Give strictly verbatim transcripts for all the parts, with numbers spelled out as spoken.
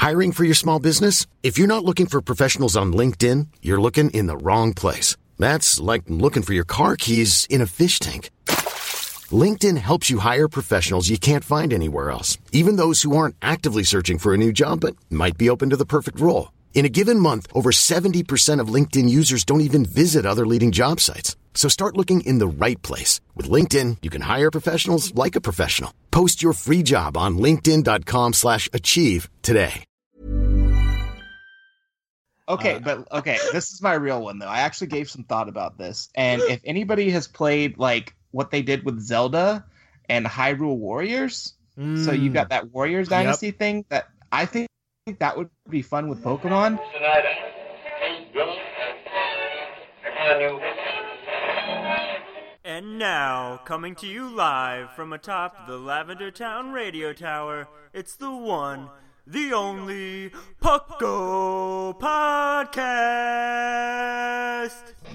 Hiring for your small business? If you're not looking for professionals on LinkedIn, you're looking in the wrong place. That's like looking for your car keys in a fish tank. LinkedIn helps you hire professionals you can't find anywhere else, even those who aren't actively searching for a new job but might be open to the perfect role. In a given month, over seventy percent of LinkedIn users don't even visit other leading job sites. So start looking in the right place. With LinkedIn, you can hire professionals like a professional. Post your free job on linkedin.com slash achieve today. Okay, but okay, this is my real one, though. I actually gave some thought about this. And if anybody has played, like, what they did with Zelda and Hyrule Warriors, mm. so you've got that Warriors Dynasty yep. thing, that I think that would be fun with Pokemon. And now, coming to you live from atop the Lavender Town Radio Tower, it's the one, the only Puckle Podcast!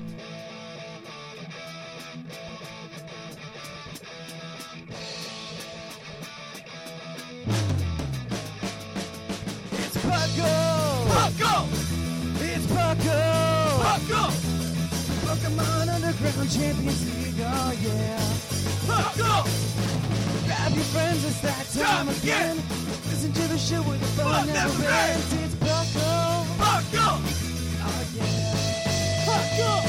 It's Puckle! Puckle! It's Puckle! Puckle! Pokemon Underground Champions League, oh yeah! Puckle! Grab your friends, it's that time again! Listen to the show where the fun never ends. It's Puckle! Puckle! Oh yeah! Puckle!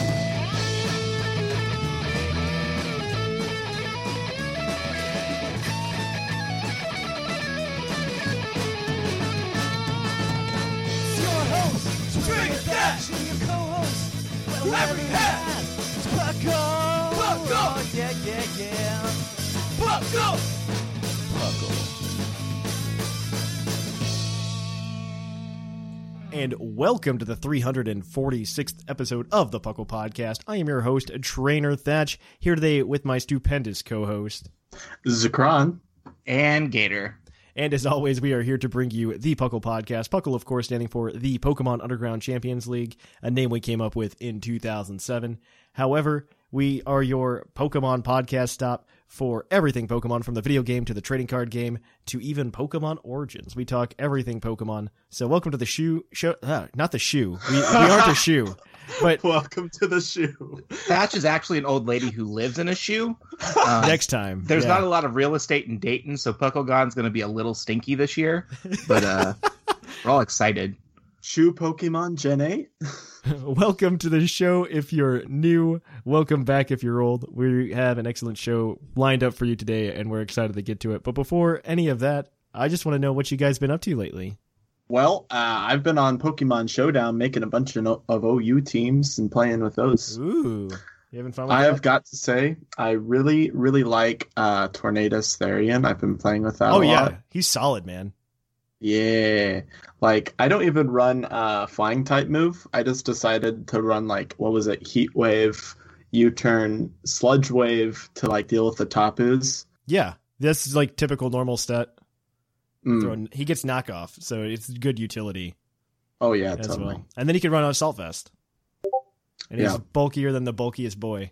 It's your host, String Dash, and your co-host, Larry Hat. It's Puckle! Puckle! Oh yeah, yeah, yeah! Puckle! Puckle! And welcome to the three hundred forty-sixth episode of the Puckle Podcast. I am your host, Trainer Thatch, here today with my stupendous co-host, Zakron, and Gator. And as always, we are here to bring you the Puckle Podcast. Puckle, of course, standing for the Pokemon Underground Champions League, a name we came up with in two thousand seven. However, we are your Pokemon podcast stop for everything Pokemon, from the video game to the trading card game to even Pokemon Origins. We talk everything Pokemon. So welcome to the shoe show. Uh, not the shoe. We, we aren't a shoe. But welcome to the shoe. Thatch is actually an old lady who lives in a shoe. Um, Next time. There's yeah. not a lot of real estate in Dayton, so Pucklegon's going to be a little stinky this year. But uh, we're all excited. Shoe Pokemon Gen eight. Welcome to the show if you're new. Welcome back if you're old. We have an excellent show lined up for you today, and we're excited to get to it. But before any of that, I just want to know what you guys been up to lately. Well, uh, I've been on Pokemon Showdown making a bunch of, of O U teams and playing with those. Ooh. You having fun with I that? have got to say, I really, really like uh, Tornadus Therian. I've been playing with that oh, a yeah. lot. He's solid, man. Yeah. Like, I don't even run a flying type move. I just decided to run, like, what was it? Heat Wave, U-turn, Sludge Wave to, like, deal with the Tapus. Yeah. This is, like, typical normal stat. Mm. Throwing, he gets knockoff, so it's good utility. Oh, yeah, as totally. Well. And then he can run on Assault Vest. And he's yeah. bulkier than the bulkiest boy.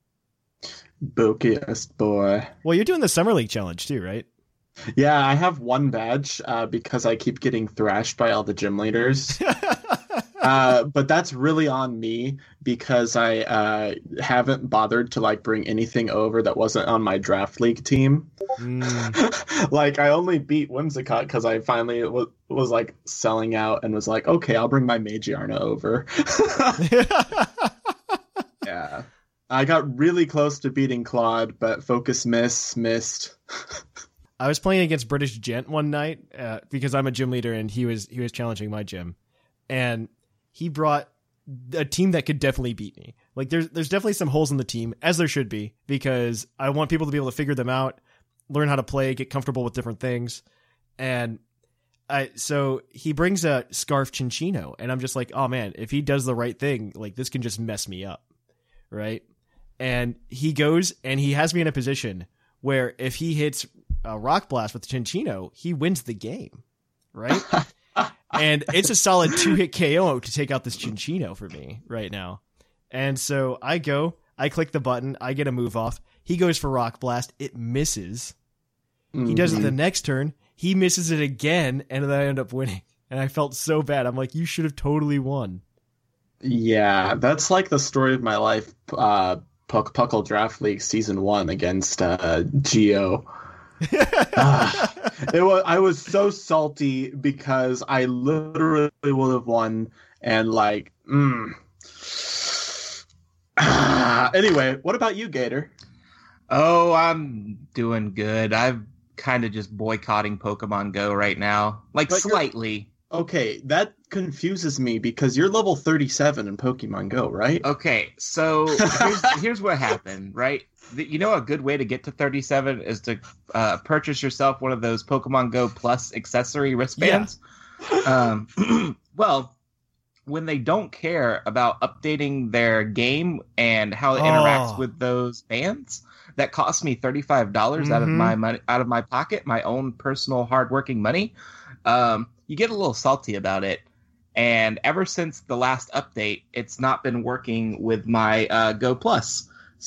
Bulkiest boy. Well, you're doing the Summer League Challenge, too, right? Yeah, I have one badge uh, because I keep getting thrashed by all the gym leaders. uh, but that's really on me because I uh, haven't bothered to like bring anything over that wasn't on my draft league team. Mm. Like I only beat Whimsicott because I finally w- was like selling out and was like, okay, I'll bring my Magiarna over. Yeah, I got really close to beating Claude, but focus miss missed. I was playing against British Gent one night uh, because I'm a gym leader and he was he was challenging my gym, and he brought a team that could definitely beat me. Like there's there's definitely some holes in the team, as there should be, because I want people to be able to figure them out, learn how to play, get comfortable with different things, and I so he brings a Scarf Cinccino, and I'm just like, oh man, if he does the right thing, like this can just mess me up, right? And he goes and he has me in a position where if he hits a Rock Blast with Cinccino, he wins the game, right? And it's a solid two-hit K O to take out this Cinccino for me right now. And so I go, I click the button, I get a move off. He goes for Rock Blast. It misses. Mm-hmm. He does it the next turn. he misses it again, and then I end up winning. And I felt so bad. I'm like, you should have totally won. Yeah, that's like the story of my life. Uh, Puck Puckle Draft League Season One against uh, Geo. uh, it was. I was so salty because I literally would have won, and like, mm. Anyway, what about you, Gator? Oh, I'm doing good. I'm kind of just boycotting Pokemon Go right now, like But you're- slightly. Okay, that confuses me because you're level thirty-seven in Pokemon Go, right? Okay, so here's, here's what happened, right? The- You know, a good way to get to thirty-seven is to uh, purchase yourself one of those Pokemon Go Plus accessory wristbands. Um, well, when they don't care about updating their game and how it interacts Oh. with those bands, that cost me thirty-five dollars out of Mhm. my money, out of my pocket, my own personal hardworking money. Um, you get a little salty about it. And ever since the last update, it's not been working with my uh, Go Plus.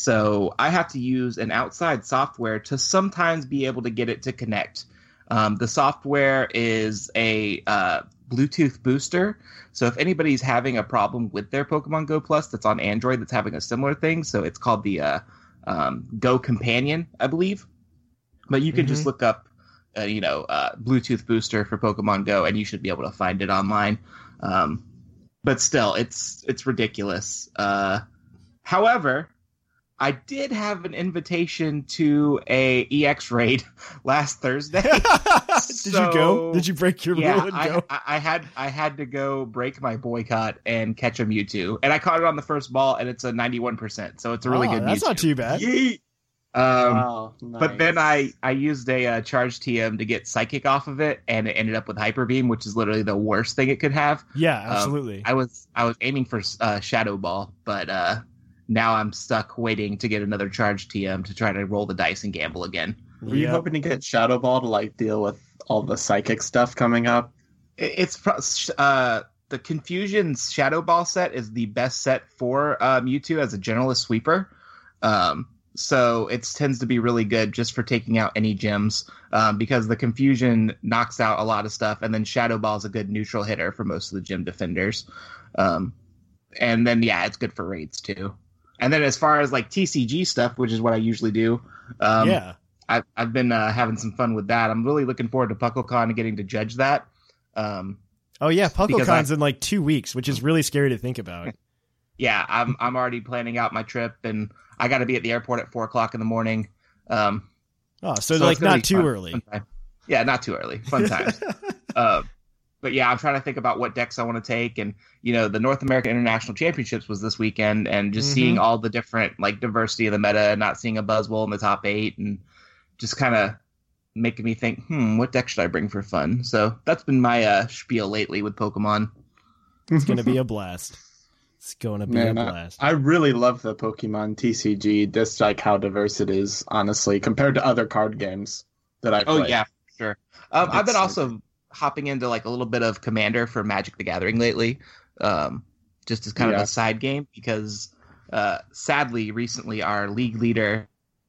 So I have to use an outside software to sometimes be able to get it to connect. Um, the software is a uh, Bluetooth booster. So if anybody's having a problem with their Pokemon Go Plus that's on Android that's having a similar thing, so it's called the uh, um, Go Companion, I believe. But you can Mhm. just look up, uh, you know, uh, Bluetooth booster for Pokemon Go, and you should be able to find it online. Um, but still, it's it's ridiculous. Uh, however, I did have an invitation to a E X raid last Thursday. Did you go? So, Did you break your yeah, rule and I, go? I, I had I had to go break my boycott and catch a Mewtwo, and I caught it on the first ball, and it's a ninety-one percent, so it's a really Oh, good. That's Mewtwo. not too bad. Yeet. Um, Wow, But then nice. I, I used a uh, charge T M to get Psychic off of it, and it ended up with Hyper Beam, which is literally the worst thing it could have. Yeah, absolutely. I was I was aiming for uh, Shadow Ball, but uh, now I'm stuck waiting to get another charge T M to try to roll the dice and gamble again. Were you Yep. hoping to get Shadow Ball to like deal with all the psychic stuff coming up? It- It's pro- uh, the Confusion's Shadow Ball set is the best set for uh, Mewtwo as a generalist sweeper. Um, so it tends to be really good just for taking out any gems, um, because the Confusion knocks out a lot of stuff, and then Shadow Ball is a good neutral hitter for most of the gym defenders. Um, and then yeah, it's good for raids too. And then as far as like T C G stuff, which is what I usually do, um, yeah. I've I've been uh, having some fun with that. I'm really looking forward to PuckleCon and getting to judge that. Um, Oh yeah, because PuckleCon's I- in like two weeks, which is really scary to think about. yeah, I'm I'm already planning out my trip, and I got to be at the airport at four o'clock in the morning. Um, Oh, so, so like it's gonna not be too fun- early. fun time. Yeah, not too early. Fun times. uh, but yeah, I'm trying to think about what decks I want to take, and you know, the North American International Championships was this weekend, and just Mhm. seeing all the different like diversity of the meta, and not seeing a Buzzwole in the top eight, and just kind of making me think, hmm, what deck should I bring for fun? So that's been my uh, spiel lately with Pokemon. It's gonna be a blast. It's gonna be Man, a I, blast. I really love the Pokemon T C G, just like how diverse it is, honestly, compared to other card games that I play. Oh yeah, for sure. Um, I've It's been so also hopping into like a little bit of Commander for Magic the Gathering lately, um, just as kind of Yeah. a side game because uh, sadly recently our league leader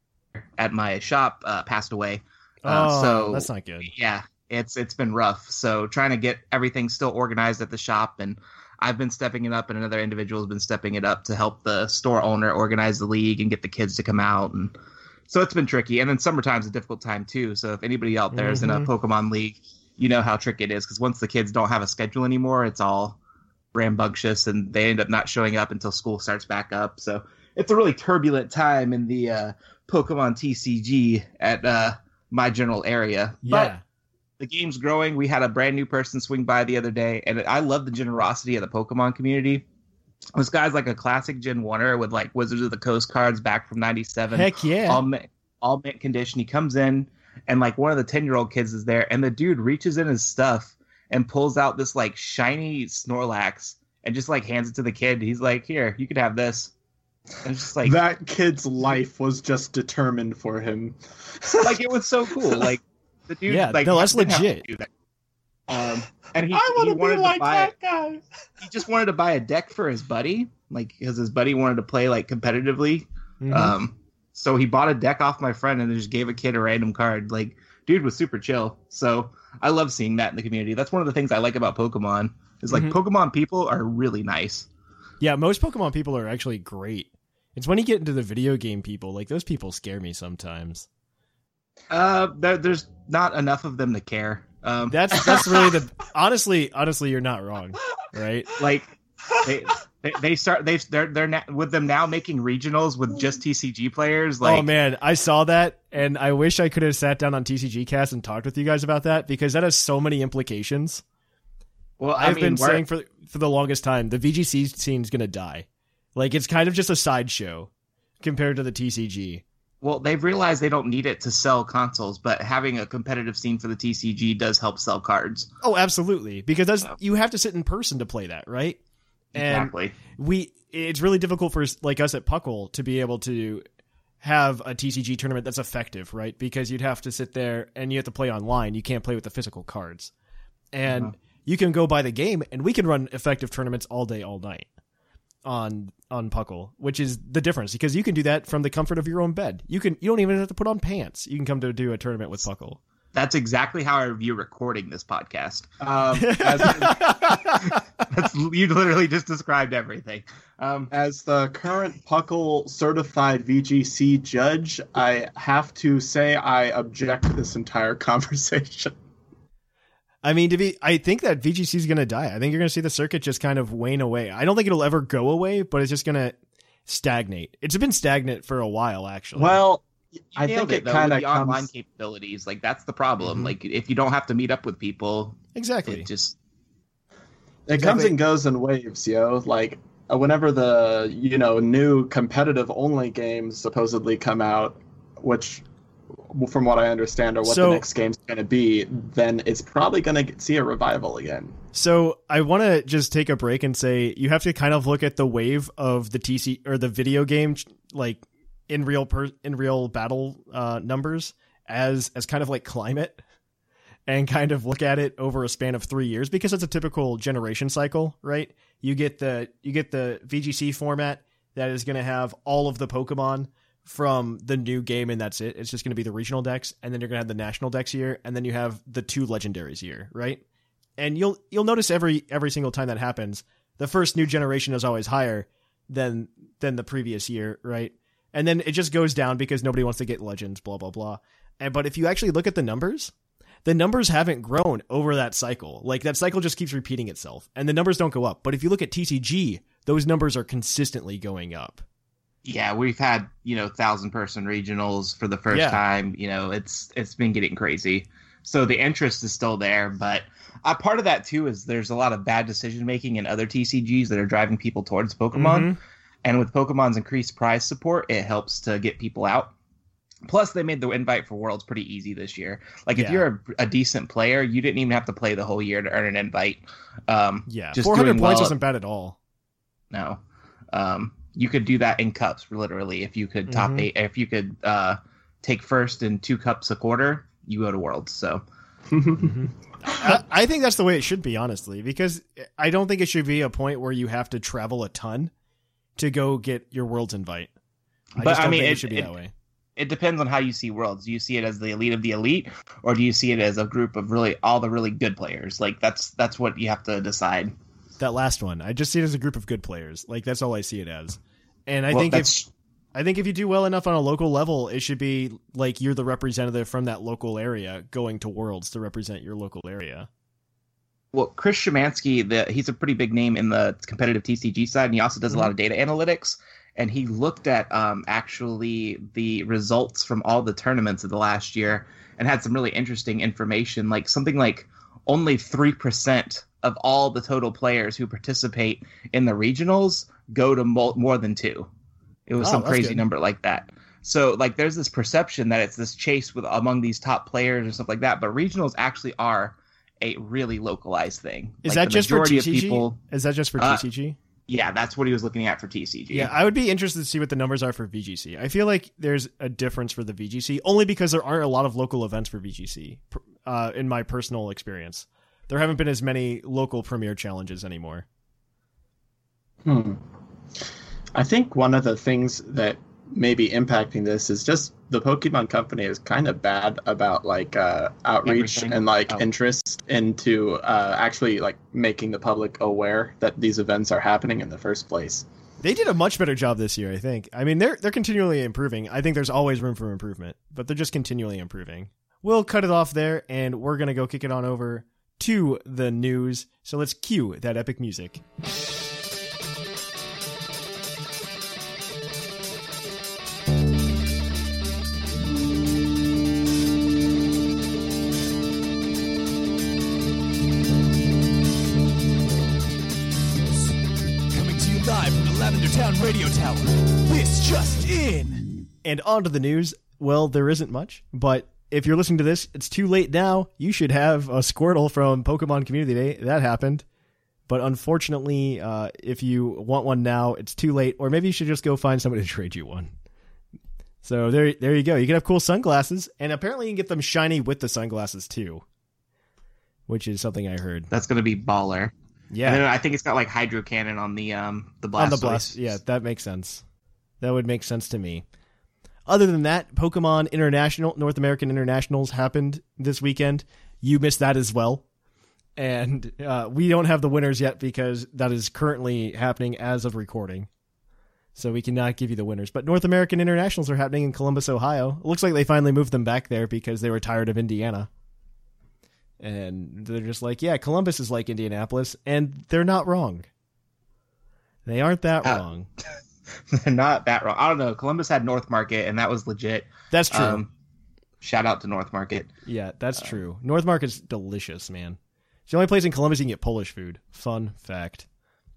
at my shop uh, passed away. Uh, oh, so that's not good. yeah, it's it's been rough. So trying to get everything still organized at the shop, and I've been stepping it up, and another individual has been stepping it up to help the store owner organize the league and get the kids to come out, and so it's been tricky. And then summertime's a difficult time too. So if anybody out there is in a Mhm. Pokemon league, you know how tricky it is because once the kids don't have a schedule anymore, it's all rambunctious, and they end up not showing up until school starts back up. So it's a really turbulent time in the uh, Pokemon T C G at uh, my general area. But Yeah. the game's growing. We had a brand new person swing by the other day, and I love the generosity of the Pokemon community. This guy's like a classic Gen one-er with like Wizards of the Coast cards back from ninety-seven. Heck yeah. All mint, all mint condition. He comes in, and like one of the ten-year-old kids is there, and the dude reaches in his stuff and pulls out this like shiny Snorlax and just like hands it to the kid. He's like, "Here, you could have this." And it's just like That kid's life was just determined for him. like it was so cool. Like the dude, Yeah, like no, that's didn't have to legit. do that. Um, and he, I he want to wanted be like to buy that guy. he just wanted to buy a deck for his buddy, like because his buddy wanted to play like competitively. Mhm. Um, so he bought a deck off my friend and then just gave a kid a random card. Like dude was super chill. So I love seeing that in the community. That's one of the things I like about Pokemon is like Mm-hmm. Pokemon people are really nice. Yeah, most Pokemon people are actually great. It's when you get into the video game people, like those people scare me sometimes. Uh, there, there's not enough of them to care. Um, That's that's really the honestly, honestly, you're not wrong, right? like they they, they start they they're they're na- with them now making regionals with just T C G players. Like, oh man, I saw that, and I wish I could have sat down on T C G Cast and talked with you guys about that because that has so many implications. well, I I've mean, been we're- saying for for the longest time the V G C scene's gonna die. Like it's kind of just a sideshow compared to the T C G. well, they've realized they don't need it to sell consoles, but having a competitive scene for the T C G does help sell cards. Oh, absolutely, because that's you have to sit in person to play that, right? And Exactly. we it's really difficult for like us at Puckle to be able to have a T C G tournament that's effective, right? Because you'd have to sit there and you have to play online. You can't play with the physical cards. And Uh-huh. you can go buy the game and we can run effective tournaments all day, all night on on Puckle, which is the difference because you can do that from the comfort of your own bed. You can you don't even have to put on pants. You can come to do a tournament with Puckle. That's exactly how I view recording this podcast. Um, as, That's you literally just described everything. Um, as the current Puckle certified V G C judge, I have to say I object to this entire conversation. I mean, to be, I think that V G C is going to die. I think you're going to see the circuit just kind of wane away. I don't think it'll ever go away, but it's just going to stagnate. It's been stagnant for a while, actually. Well, you I nailed think it though, kind with of the comes. online capabilities. Like that's the problem. Mhm. Like if you don't have to meet up with people, exactly. it just It comes Exactly. and goes in waves, yo. Like uh, whenever the you know new competitive only games supposedly come out, which from what I understand are what So- the next game's going to be, then it's probably going to see a revival again. So I want to just take a break and say you have to kind of look at the wave of the T C or the video game, like in real per, in real battle uh, numbers as as kind of like climate, and kind of look at it over a span of three years because it's a typical generation cycle, right? You get the you get the V G C format that is going to have all of the Pokemon from the new game, and that's it. It's just going to be the regional decks, and then you're going to have the national decks here, and then you have the two legendaries here, right? And you'll you'll notice every every single time that happens, the first new generation is always higher than than the previous year, right? And then it just goes down because nobody wants to get legends, blah blah blah. And but if you actually look at the numbers, the numbers haven't grown over that cycle. Like that cycle just keeps repeating itself, and the numbers don't go up. But if you look at T C G, those numbers are consistently going up. yeah, we've had you know thousand person regionals for the first Yeah. time. You know, it's it's been getting crazy. So the interest is still there, but uh, part of that too is there's a lot of bad decision making in other T C Gs that are driving people towards Pokemon. Mhm. And with Pokemon's increased prize support, it helps to get people out. Plus, they made the invite for Worlds pretty easy this year. Like, if Yeah. you're a, a decent player, you didn't even have to play the whole year to earn an invite. Um, Yeah, just four hundred doing points well- isn't bad at all. No, um, you could do that in cups, literally. If you could top Mhm. eight, if you could uh, take first in two cups a quarter, you go to Worlds. So I, I think that's the way it should be, honestly, because I don't think it should be a point where you have to travel a ton to go get your Worlds invite. I But, just don't I mean, think it, it- should be it- that way. it depends on how you see Worlds. Do you see it as the elite of the elite, or do you see it as a group of really all the really good players? Like that's that's what you have to decide. That last one, I just see it as a group of good players. Like that's all I see it as. And I Well, think if that's I think if you do well enough on a local level, it should be like you're the representative from that local area going to Worlds to represent your local area. well, Chris Szymanski, the, he's a pretty big name in the competitive T C G side, and he also does a lot of data analytics. And he looked at um, actually the results from all the tournaments of the last year and had some really interesting information, like something like only three percent of all the total players who participate in the regionals go to mo- more than two. It was Oh, some that's crazy good. number like that. So like there's this perception that it's this chase with among these top players or stuff like that, but regionals actually are a really localized thing. Is Like, that the just for majority T of C G? people- Is that just for Uh, T C G? Yeah, that's what he was looking at for T C G. Yeah, I would be interested to see what the numbers are for V G C. I feel like there's a difference for the V G C only because there aren't a lot of local events for V G C. Uh, in my personal experience, there haven't been as many local premier challenges anymore. Hmm. I think one of the things that maybe impacting this is just the Pokemon Company is kind of bad about like uh, outreach Everything. and like Oh. interest into uh, actually like making the public aware that these events are happening in the first place. They did a much better job this year, I think. I mean, they're they're continually improving. I think there's always room for improvement, but they're just continually improving. We'll cut it off there, and we're going to go kick it on over to the news. So let's cue that epic music. Coming to you live from the Lavender Town Radio Tower. This just in. And on to the news. Well, there isn't much, but if you're listening to this, it's too late now. You should have a Squirtle from Pokemon Community Day. That happened. But unfortunately, uh, if you want one now, it's too late. Or maybe you should just go find somebody to trade you one. So there, there you go. You can have cool sunglasses, and apparently you can get them shiny with the sunglasses too, which is something I heard. That's gonna be baller. Yeah, And then I think it's got like Hydro Cannon on the um the on Blastoise. the blast. Yeah, that makes sense. That would make sense to me. Other than that, Pokemon International, North American Internationals happened this weekend. You missed that as well. And uh, we don't have the winners yet because that is currently happening as of recording. So we cannot give you the winners. But North American Internationals are happening in Columbus, Ohio. It looks like they finally moved them back there because they were tired of Indiana. And they're just like, yeah, Columbus is like Indianapolis. And they're not wrong. They aren't that Uh, wrong. They're not that wrong. I don't know. Columbus had North Market, and that was legit. That's true. Um, shout out to North Market. Yeah, that's true. North Market's delicious, man. It's the only place in Columbus you can get Polish food. Fun fact.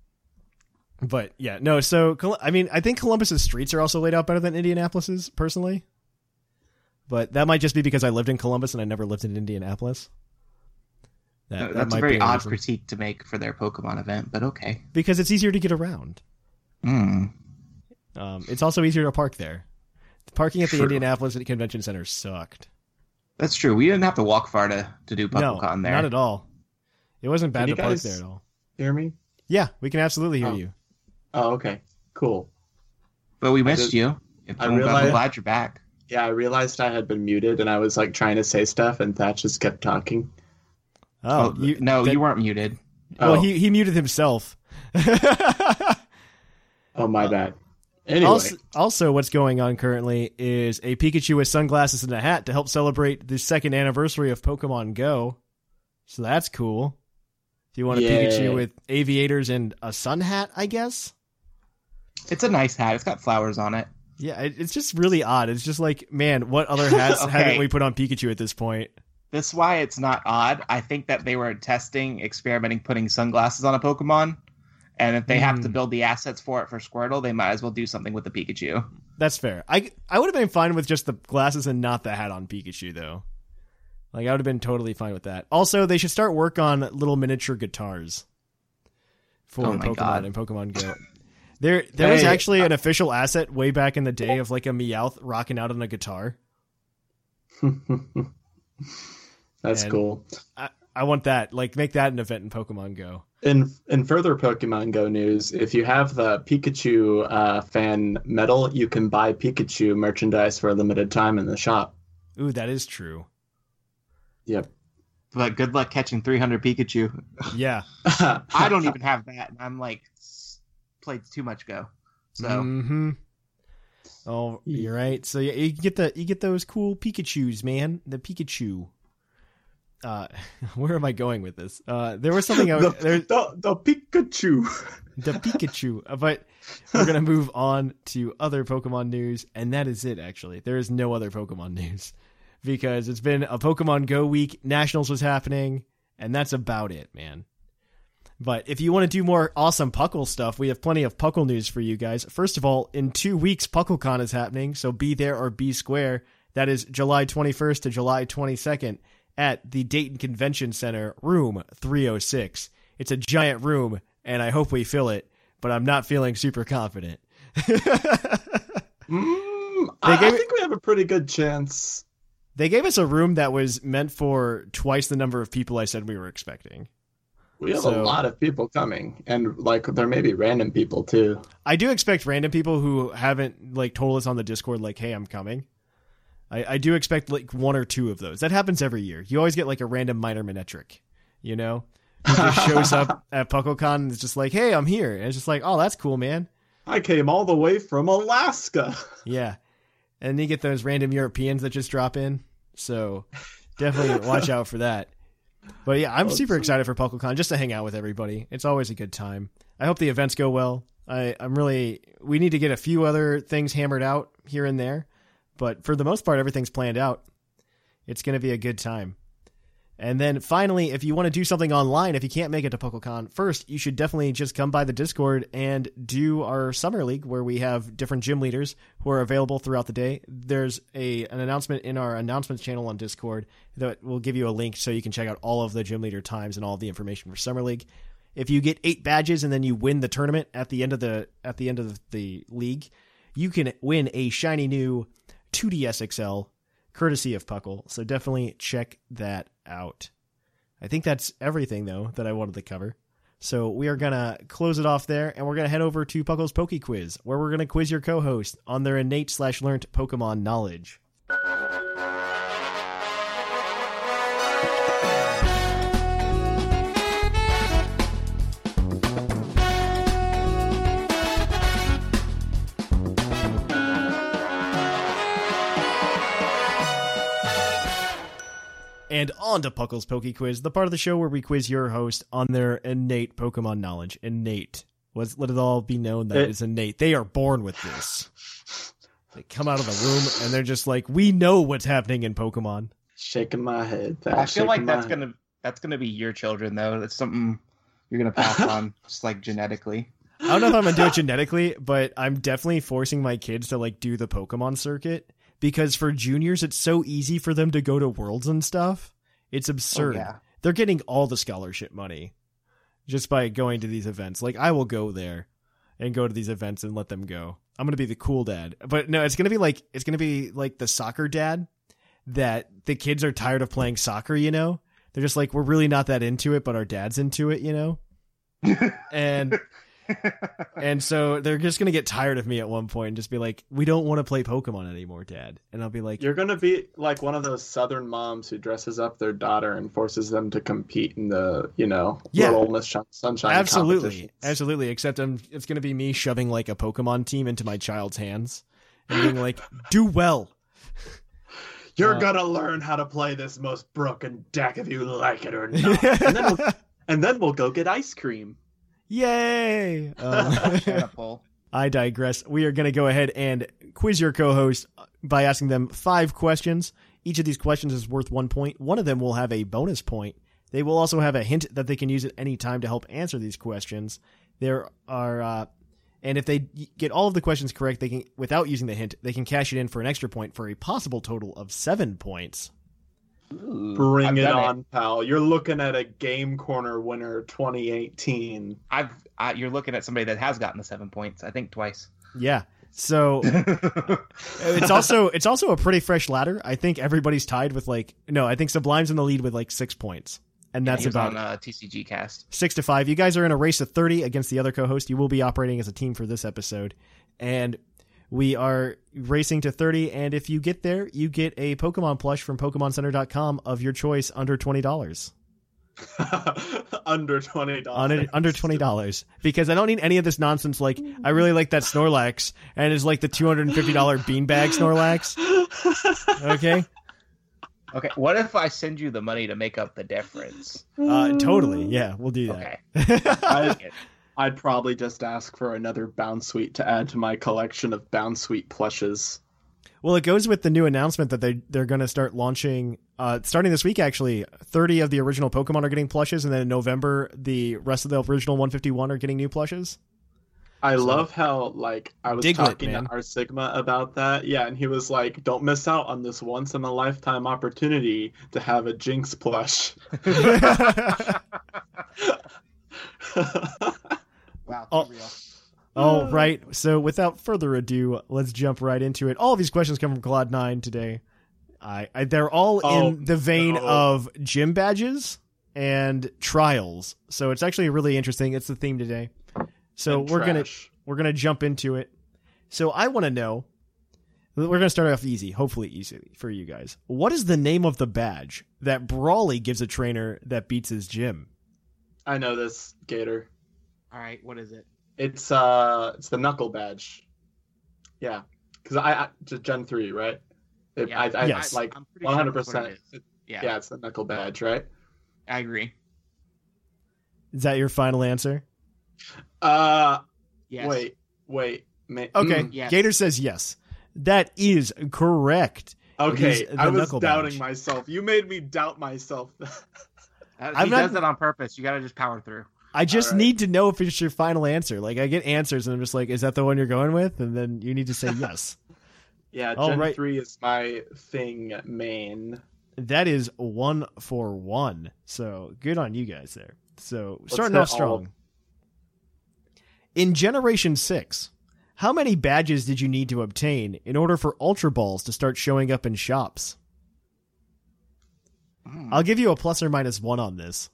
But yeah, no, so, Col- I mean, I think Columbus's streets are also laid out better than Indianapolis's, personally. But that might just be because I lived in Columbus and I never lived in Indianapolis. That, that That's might a very be odd reason. critique to make for their Pokemon event, but okay. Because it's easier to get around. Mm. Um, it's also easier to park there. The parking at the True. Indianapolis Convention Center sucked. That's true. We didn't have to walk far to, to do No, PuckleCon there. not at all. It wasn't bad Can to you park guys- there at all. Hear me? Yeah, we can absolutely hear Oh. you. Oh, okay. Cool. But we missed did- you. If- I I'm glad- I'm realized- glad you're back. Yeah, I realized I had been muted and I was like trying to say stuff and Thatch just kept talking. Oh, Oh, you, no, that- you weren't muted. Well, Oh. he, he muted himself. Oh, my bad. Anyway, Also, also, what's going on currently is a Pikachu with sunglasses and a hat to help celebrate the second anniversary of Pokemon Go. So that's cool. If you want a Yay. Pikachu with aviators and a sun hat, I guess. It's a nice hat. It's got flowers on it. Yeah, it, it's just really odd. It's just like, man, what other hats Okay. haven't we put on Pikachu at this point? That's why it's not odd. I think that they were testing, experimenting, putting sunglasses on a Pokemon. And if they have to Hmm. build the assets for it for Squirtle, they might as well do something with the Pikachu. That's fair. I I would have been fine with just the glasses and not the hat on Pikachu, though. Like, I would have been totally fine with that. Also, they should start work on little miniature guitars for Oh my Pokemon God. and Pokemon Go. There, there was Hey, actually an official asset way back in the day of like a Meowth rocking out on a guitar. that's And- cool. I, I want that. Like, make that an event in Pokemon Go. In in further Pokemon Go news, if you have the Pikachu uh, fan medal, you can buy Pikachu merchandise for a limited time in the shop. Ooh, that is true. Yep. But good luck catching three hundred Pikachu. Yeah. I don't even have that. And I'm like, s- played too much Go. So Mm-hmm. Oh, you're right. So yeah, you get the you get those cool Pikachus, man. The Pikachu. Uh, where am I going with this? Uh, there was something I the, was, there, the, the Pikachu. the Pikachu. Uh, But we're gonna move on to other Pokemon news, and that is it. Actually, there is no other Pokemon news because it's been a Pokemon Go week. Nationals was happening, and that's about it, man. But if you want to do more awesome Puckle stuff, we have plenty of Puckle news for you guys. First of all, in two weeks, PuckleCon is happening, so be there or be square. That is July twenty-first to July twenty-second at the Dayton Convention Center, room three oh six. It's a giant room, and I hope we fill it, but I'm not feeling super confident. Mm, They I, gave I it- think we have a pretty good chance. They gave us a room that was meant for twice the number of people I said we were expecting. We have So- a lot of people coming, and like there may be random people too. I do expect random people who haven't like told us on the Discord, like, "Hey, I'm coming." I, I do expect like one or two of those. That happens every year. You always get like a random minor Manetric, you know, who just shows up at PuckleCon and it's just like, "Hey, I'm here," and it's just like, "Oh, that's cool, man." I came all the way from Alaska. Yeah, and you get those random Europeans that just drop in. So definitely watch out for that. But yeah, I'm super excited for PuckleCon just to hang out with everybody. It's always a good time. I hope the events go well. I, I'm really, we need to get a few other things hammered out here and there, but for the most part, everything's planned out. It's going to be a good time. And then finally, if you want to do something online, if you can't make it to PuckleCon, first, you should definitely just come by the Discord and do our Summer League where we have different gym leaders who are available throughout the day. There's a an announcement in our announcements channel on Discord that will give you a link so you can check out all of the gym leader times and all of the information for Summer League. If you get eight badges and then you win the tournament at the end of the at the end of the league, you can win a shiny new two D S X L courtesy of Puckle. So definitely check that out. I think that's everything though that I wanted to cover. So we are gonna close it off there, and we're gonna head over to Puckle's Poke Quiz, where we're gonna quiz your co-host on their innate slash learned Pokemon knowledge. And on to Puckle's Poke Quiz, the part of the show where we quiz your host on their innate Pokemon knowledge. Innate. Let's let it all be known that It- it's innate. They are born with this. They come out of the womb and they're just like, we know what's happening in Pokemon. Shaking my head. I feel shaking like my that's head. gonna that's gonna be your children though. That's something you're gonna pass on, just like genetically. I don't know if I'm gonna do it genetically, but I'm definitely forcing my kids to like do the Pokemon circuit, because for juniors it's so easy for them to go to Worlds and stuff. It's absurd. Oh, yeah. They're getting all the scholarship money just by going to these events. Like, I will go there and go to these events and let them go. I'm gonna be the cool dad. But no, it's gonna be like it's gonna be like the soccer dad that the kids are tired of playing soccer, you know? They're just like, we're really not that into it, but our dad's into it, you know? and and so they're just gonna get tired of me at one point and just be like, we don't want to play Pokemon anymore, Dad. And I'll be like, You're gonna be like one of those Southern moms who dresses up their daughter and forces them to compete in the, you know, Yeah. Little Miss Shun- Sunshine absolutely, competitions. absolutely. Except I'm, it's gonna be me shoving like a Pokemon team into my child's hands and being like, do well. You're Uh, gonna learn how to play this most broken deck if you like it or not. and, then we'll, and then we'll go get ice cream. Yay! Um, Pineapple. I digress. We are going to go ahead and quiz your co-host by asking them five questions. Each of these questions is worth one point. One of them will have a bonus point. They will also have a hint that they can use at any time to help answer these questions. There are, uh, and if they get all of the questions correct, they can, without using the hint, they can cash it in for an extra point for a possible total of seven points. Ooh, Bring I've it done on, pal. You're looking at a Game Corner winner twenty eighteen. I've I, you're looking at somebody that has gotten the seven points. I think twice. Yeah. So it's also it's also a pretty fresh ladder. I think everybody's tied with like no, I think Sublime's in the lead with like six points, and that's he was about on uh, T C G Cast. six to five. You guys are in a race of thirty against the other co-host. You will be operating as a team for this episode, and we are racing to thirty. And if you get there, you get a Pokemon plush from Pokemon Center dot com of your choice under twenty dollars. Under twenty dollars. Under, under twenty dollars, because I don't need any of this nonsense. Like, I really like that Snorlax, and it's like the two hundred fifty dollars beanbag Snorlax. Okay. Okay, what if I send you the money to make up the difference? Uh, totally. Yeah, we'll do that. Okay. I, I'd probably just ask for another Bound Suite to add to my collection of Bound Suite plushes. Well, it goes with the new announcement that they, they're going to start launching, uh, starting this week, actually. thirty of the original Pokemon are getting plushes, and then in November, the rest of the original one fifty-one are getting new plushes. I love how, like, I was Diglett, talking man. to our Sigma about that. Yeah, and he was like, don't miss out on this once-in-a-lifetime opportunity to have a Jinx plush. Wow, Oh. too real. All right. So without further ado, let's jump right into it. All of these questions come from Cloud nine today. I, I they're all Oh, in the vein no. of gym badges and trials. So it's actually really interesting. It's the theme today. So And we're gonna trash. we're gonna jump into it. So I want to know. We're gonna start off easy, hopefully easy for you guys. What is the name of the badge that Brawly gives a trainer that beats his gym? I know this, Gator. All right, what is it? It's uh, it's the knuckle badge. Yeah, because I, I just Gen three, right? It, Yeah, I, I Yes. like I'm pretty one hundred sure that's what percent. it is. Yeah, Yeah, it's the knuckle badge, right? I agree. Is that your final answer? Uh, Yes. wait, wait. Ma- Okay, mm, Yes. Gator says yes. That is correct. okay, It is the I was knuckle doubting badge. myself. You made me doubt myself. Uh, I'm he not- does it on purpose. You got to just power through. I just All right. need to know if it's your final answer. Like, I get answers, and I'm just like, is that the one you're going with? And then you need to say yes. yeah, All Gen right. three is my thing main. That is one for one. So good on you guys there. So Let's starting hit off all strong. of- In Generation six, how many badges did you need to obtain in order for Ultra Balls to start showing up in shops? Mm. I'll give you a plus or minus one on this.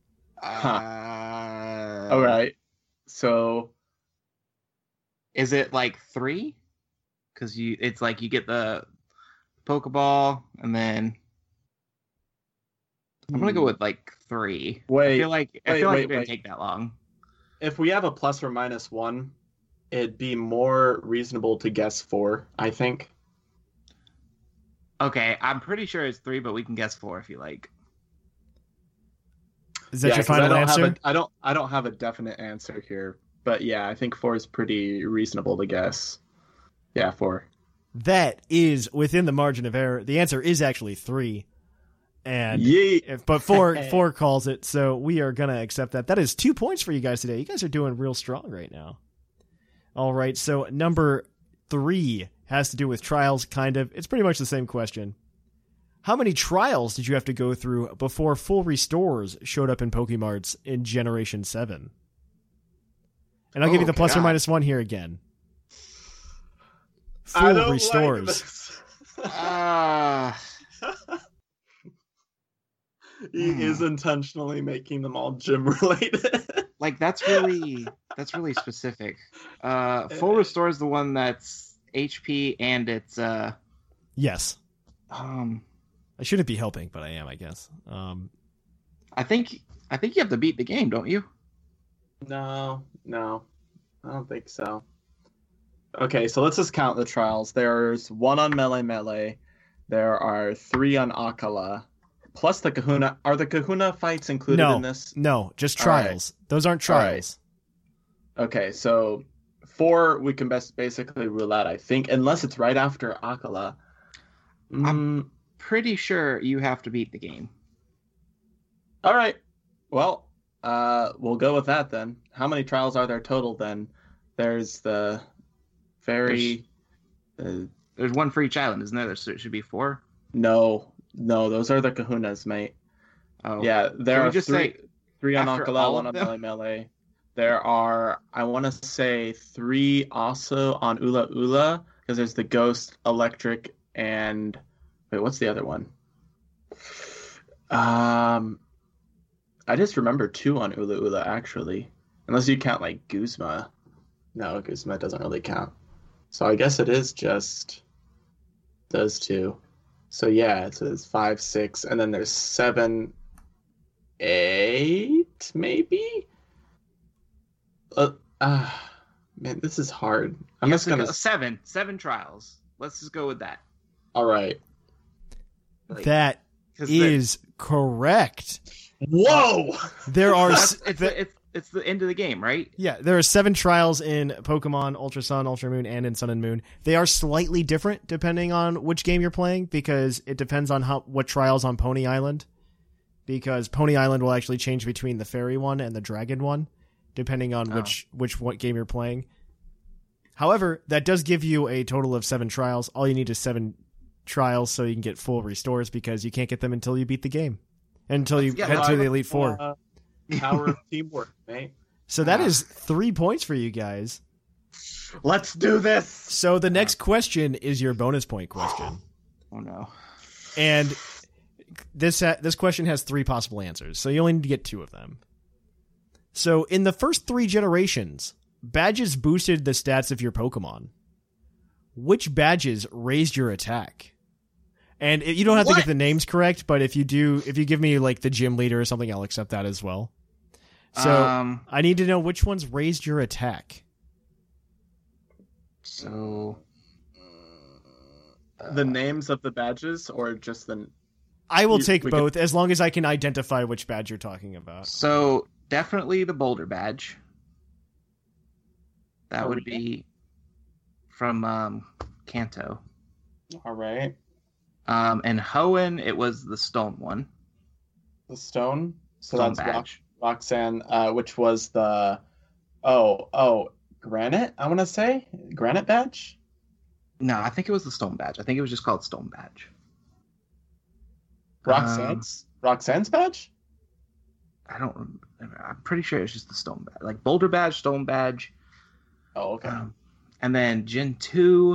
Uh, All right, so Is it like three? Because you, it's like you get the Pokeball, and then I'm gonna go with like three. I Wait, feel like I wait, feel like wait, it didn't wait. take that long. if we have a plus or minus one, it'd be more reasonable to guess four, I think. Okay, I'm pretty sure it's three, but we can guess four if you like. Is that Yeah, your 'cause I final don't answer? Have a, I don't. I don't have a definite answer here, but yeah, I think four is pretty reasonable to guess. Yeah, four. That is within the margin of error. The answer is actually three. And Yay! if, but four four calls it, so we are gonna accept that. That is two points for you guys today. You guys are doing real strong right now. All right, so number three has to do with trials, kind of. It's pretty much the same question. How many trials did you have to go through before full restores showed up in Pokemarts in Generation seven? And I'll give Oh, you the plus or God. minus one here again. I Full don't restores. Like this. Uh, He Hmm. is intentionally making them all gym related. like that's really that's really specific. Uh, full restore is the one that's H P and it's uh Yes. um. I shouldn't be helping, but I am, I guess. Um, I think I think you have to beat the game, don't you? No, no, I don't think so. Okay, so let's just count the trials. There's one on Melee Melee. There are three on Akala. Plus the Kahuna. Are the Kahuna fights included no, in this? no, just All right. trials. Those aren't All right. trials. Okay, so four we can best basically rule out, I think, unless it's right after Akala. Mm, Pretty sure you have to beat the game. all right. Well, uh, we'll go with that then. How many trials are there total then? There's the very. Uh, There's one for each island, isn't there? So it should be four. no, no, those are the Kahunas, mate. Oh, Yeah, there Can we are just three, say three on after Akala, all one of on them? Melee Melee. There are, I want to say, three also on Ula Ula, because there's the Ghost, Electric, and wait, what's the other one? Um, I just remember two on Ula Ula actually, unless you count like Guzma. No, Guzma doesn't really count. So I guess it is just those two. So yeah, it says five, six, and then there's seven, eight, maybe. Uh, ah, man, this is hard. I'm You just have to gonna. go- seven seven trials. Let's just go with that. All right. Like, That 'cause the- is correct. Whoa! There are that's, s- it's the, it's it's the end of the game, right? yeah, there are seven trials in Pokemon Ultra Sun, Ultra Moon, and in Sun and Moon. They are slightly different depending on which game you're playing because it depends on how what trials on Pony Island. Because Pony Island will actually change between the Fairy one and the Dragon one, depending on Oh. which which what game you're playing. However, that does give you a total of seven trials. All you need is seven trials so you can get full restores because you can't get them until you beat the game. Until you Yeah, head no, to I- the Elite Four. Uh, power of teamwork, mate. So that Ah. is three points for you guys. Let's do this. So the next question is your bonus point question. Oh no. And this ha- this question has three possible answers, so you only need to get two of them. So in the first three generations, badges boosted the stats of your Pokemon. Which badges raised your attack? And you don't have what? to get the names correct, but if you do, if you give me like the gym leader or something, I'll accept that as well. So um, I need to know which ones raised your attack. So uh, the names of the badges, or just the? I will you, take both could... as long as I can identify which badge you're talking about. So definitely the Boulder badge. That would be from um, Kanto. All right. Um, and Hoenn, it was the stone one. The stone? So stone that's badge. Rock, Roxanne, uh, which was the... Oh, oh, Granite, I want to say? Granite badge? No, I think it was the stone badge. I think it was just called stone badge. Roxanne's? Um, Roxanne's badge? I don't... I'm pretty sure it's just the stone badge. Like Boulder badge, stone badge. Oh, okay. Um, and then Gen two...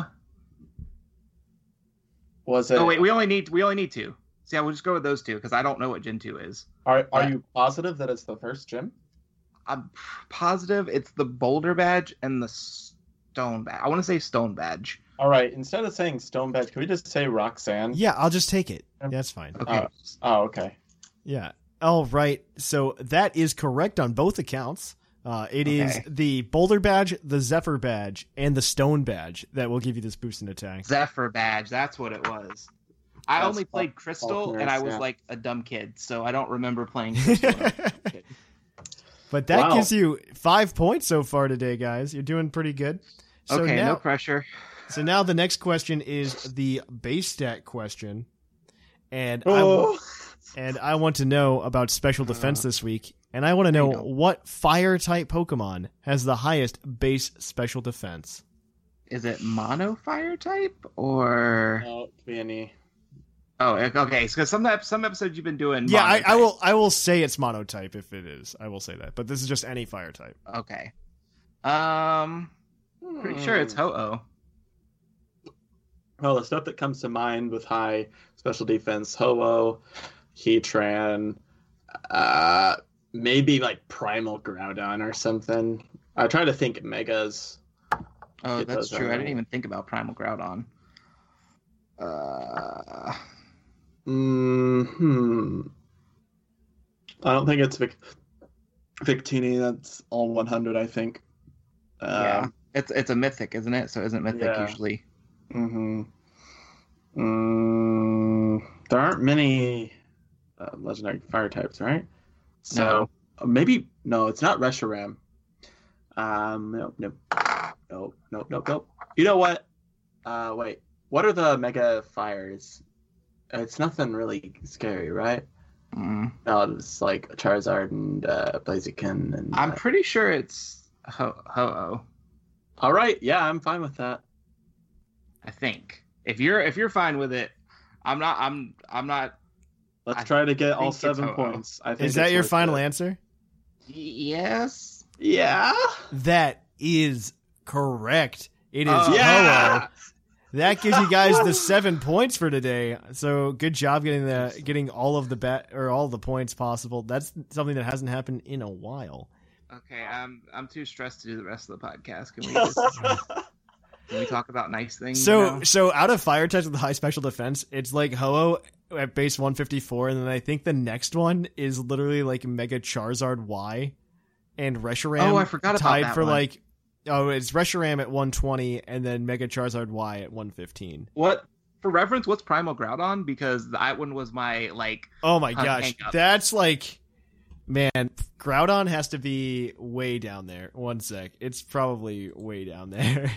Was it? Oh wait, we only need we only need two. So yeah, we'll just go with those two because I don't know what Gen two is. Are Are but you positive that it's the first gym? I'm positive it's the Boulder badge and the Stone badge. I want to say Stone badge. All right, instead of saying Stone badge, can we just say Roxanne? Yeah, I'll just take it. Yeah, that's fine. Okay. Oh, oh, okay. Yeah. All right. So that is correct on both accounts. Uh, it okay. is the Boulder badge, the Zephyr badge, and the Stone badge that will give you this boost in attack. Zephyr badge, that's what it was. I that's only played Crystal, and I was yeah. like a dumb kid, so I don't remember playing Crystal. But that wow. gives you five points so far today, guys. You're doing pretty good. So okay, now, no pressure. So now the next question is the base stat question, and oh. I and I want to know about special defense uh. this week. And I want to know what fire-type Pokemon has the highest base special defense. Is it mono fire type or? No, it could be any. Oh, okay. Because some some episodes you've been doing. Yeah, I, I will. I will say it's monotype if it is. I will say that, but this is just any fire type. Okay. Um, pretty sure it's Ho-Oh. Well, the stuff that comes to mind with high special defense: Ho-Oh, Heatran, uh. Maybe like Primal Groudon or something. I try to think Megas. Oh, that's true. I didn't even think about Primal Groudon. Uh, hmm. I don't think it's Vic- Victini. That's all one hundred, I think. Um, yeah, it's it's a Mythic, isn't it? So isn't Mythic yeah. usually? Mm-hmm. Mm, there aren't many uh, legendary fire types, right? So no. maybe no, it's not Reshiram. Um, nope, nope, nope, nope, nope, nope. You know what? Uh, wait. What are the Mega Fires? It's nothing really scary, right? Mm. No, it's like Charizard and uh, Blaziken. And uh... I'm pretty sure it's Ho Ho-Oh. All right, yeah, I'm fine with that. I think if you're if you're fine with it, I'm not. I'm I'm not. Let's I try to get all seven points. I think is that your final it. answer? Yes. Yeah. That is correct. It is uh, yeah. Ho-Oh. That gives you guys the seven points for today. So good job getting the getting all of the bet or all the points possible. That's something that hasn't happened in a while. Okay, I'm I'm too stressed to do the rest of the podcast. Can we just can we talk about nice things? So now? so out of fire types with high special defense, it's like Ho-Oh at base one fifty-four, and then I think the next one is literally like Mega Charizard Y and Reshiram. Oh, I forgot about tied that for one. like oh, it's Reshiram at one twenty and then Mega Charizard Y at one fifteen. What for reference? What's Primal Groudon? Because that one was my like. Oh my gosh, that's like, man, Groudon has to be way down there. One sec, it's probably way down there.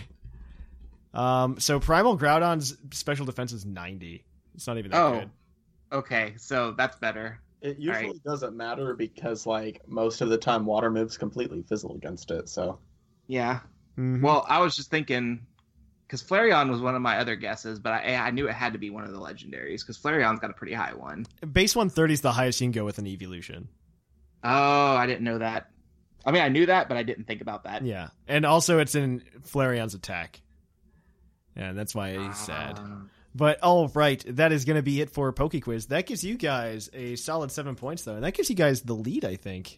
um, so Primal Groudon's special defense is ninety. It's not even that oh. good. Okay, so that's better. It usually right. doesn't matter because, like, most of the time water moves completely fizzle against it, so... Yeah. Mm-hmm. Well, I was just thinking... Because Flareon was one of my other guesses, but I, I knew it had to be one of the legendaries, because Flareon's got a pretty high one. Base one thirty is the highest you can go with an evolution. Oh, I didn't know that. I mean, I knew that, but I didn't think about that. Yeah, and also it's in Flareon's attack. Yeah, that's why he's sad. But all right, that is going to be it for PokeQuiz. That gives you guys a solid seven points, though, and that gives you guys the lead, I think.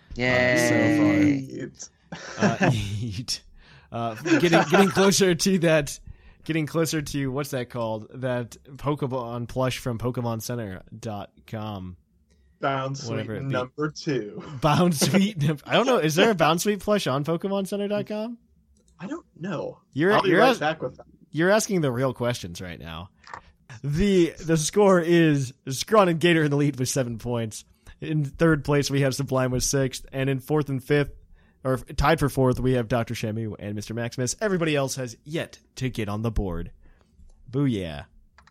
Yay! So far, uh, uh, getting getting closer to that, getting closer to what's that called? That Pokemon plush from Pokemon Center dot com. Bound Sweet number two. Bound Sweet. I don't know. Is there a Bound Sweet plush on Pokemon Center dot com? I don't know. You're I'll be you're right as- back with that. You're asking the real questions right now. The the score is Scrawn and Gator in the lead with seven points. In third place, we have Sublime with sixth. And in fourth and fifth, or tied for fourth, we have Doctor Shamu and Mister Maximus. Everybody else has yet to get on the board. Booyah.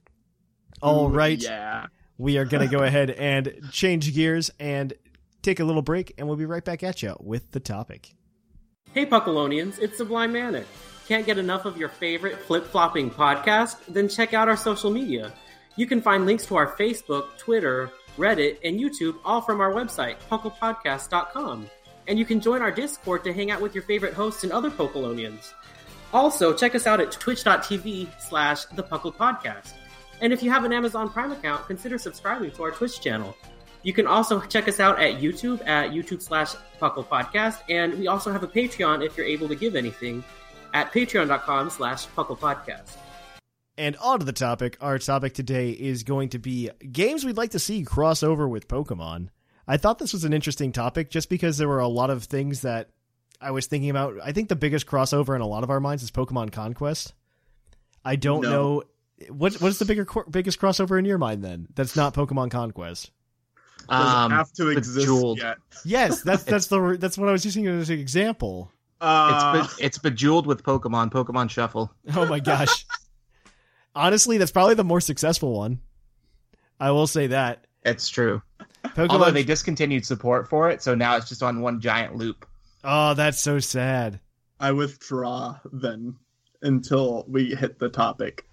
All right. Yeah. We are going to go ahead and change gears and take a little break, and we'll be right back at you with the topic. Hey, Puckalonians, it's Sublime Manic. Can't get enough of your favorite flip-flopping podcast? Then check out our social media. You can find links to our Facebook, Twitter, Reddit, and YouTube, all from our website, puckle podcast dot com. And you can join our Discord to hang out with your favorite hosts and other Puckalonians. Also, check us out at twitch.tv slash the Puckle Podcast. And if you have an Amazon Prime account, consider subscribing to our Twitch channel. You can also check us out at YouTube at YouTube slash Puckle Podcast. And we also have a Patreon if you're able to give anything at patreon.com slash Puckle Podcast. And on to the topic. Our topic today is going to be games we'd like to see cross over with Pokemon. I thought this was an interesting topic just because there were a lot of things that I was thinking about. I think the biggest crossover in a lot of our minds is Pokemon Conquest. I don't No. know. What, what's the bigger biggest crossover in your mind then? That's not Pokemon Conquest. Doesn't Um, have to exist Bejeweled. yet. Yes, that's that's the that's what I was using as an example. Uh, It's be- it's bejeweled with Pokemon. Pokemon Shuffle. Oh my gosh. Honestly, that's probably the more successful one. I will say that. It's true. Pokemon. Although they discontinued support for it, so now it's just on one giant loop. Oh, that's so sad. I withdraw then until we hit the topic.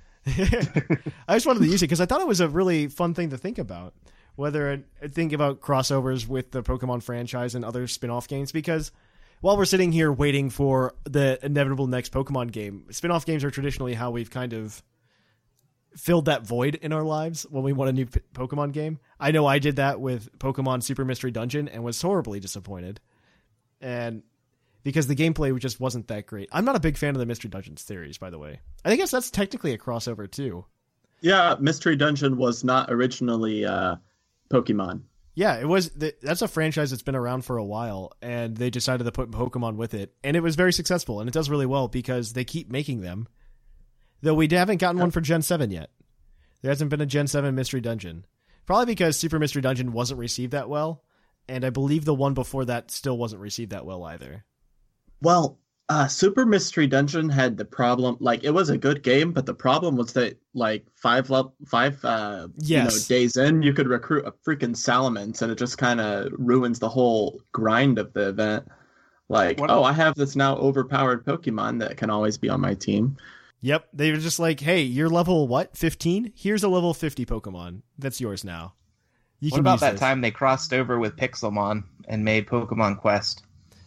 I just wanted to use it because I thought it was a really fun thing to think about. Whether I think about crossovers with the Pokemon franchise and other spin-off games, because while we're sitting here waiting for the inevitable next Pokemon game, spin-off games are traditionally how we've kind of filled that void in our lives when we want a new p- Pokemon game. I know I did that with Pokemon Super Mystery Dungeon and was horribly disappointed. And because the gameplay just wasn't that great. I'm not a big fan of the Mystery Dungeon series, by the way. I guess that's technically a crossover too. Yeah, Mystery Dungeon was not originally uh, Pokemon. Yeah, it was. That's a franchise that's been around for a while, and they decided to put Pokemon with it, and it was very successful, and it does really well because they keep making them. Though we haven't gotten one for Gen seven yet. There hasn't been a Gen seven Mystery Dungeon. Probably because Super Mystery Dungeon wasn't received that well, and I believe the one before that still wasn't received that well either. Well, uh, Super Mystery Dungeon had the problem, like, it was a good game, but the problem was that, like, five le- five uh, Yes. you know, days in, you could recruit a freaking Salamence, and it just kind of ruins the whole grind of the event. Like, What- oh, I have this now overpowered Pokemon that can always be on my team. Yep, they were just like, hey, you're level, what, fifteen? Here's a level fifty Pokemon. That's yours now. You What can about use that this. time they crossed over with Pixelmon and made Pokemon Quest?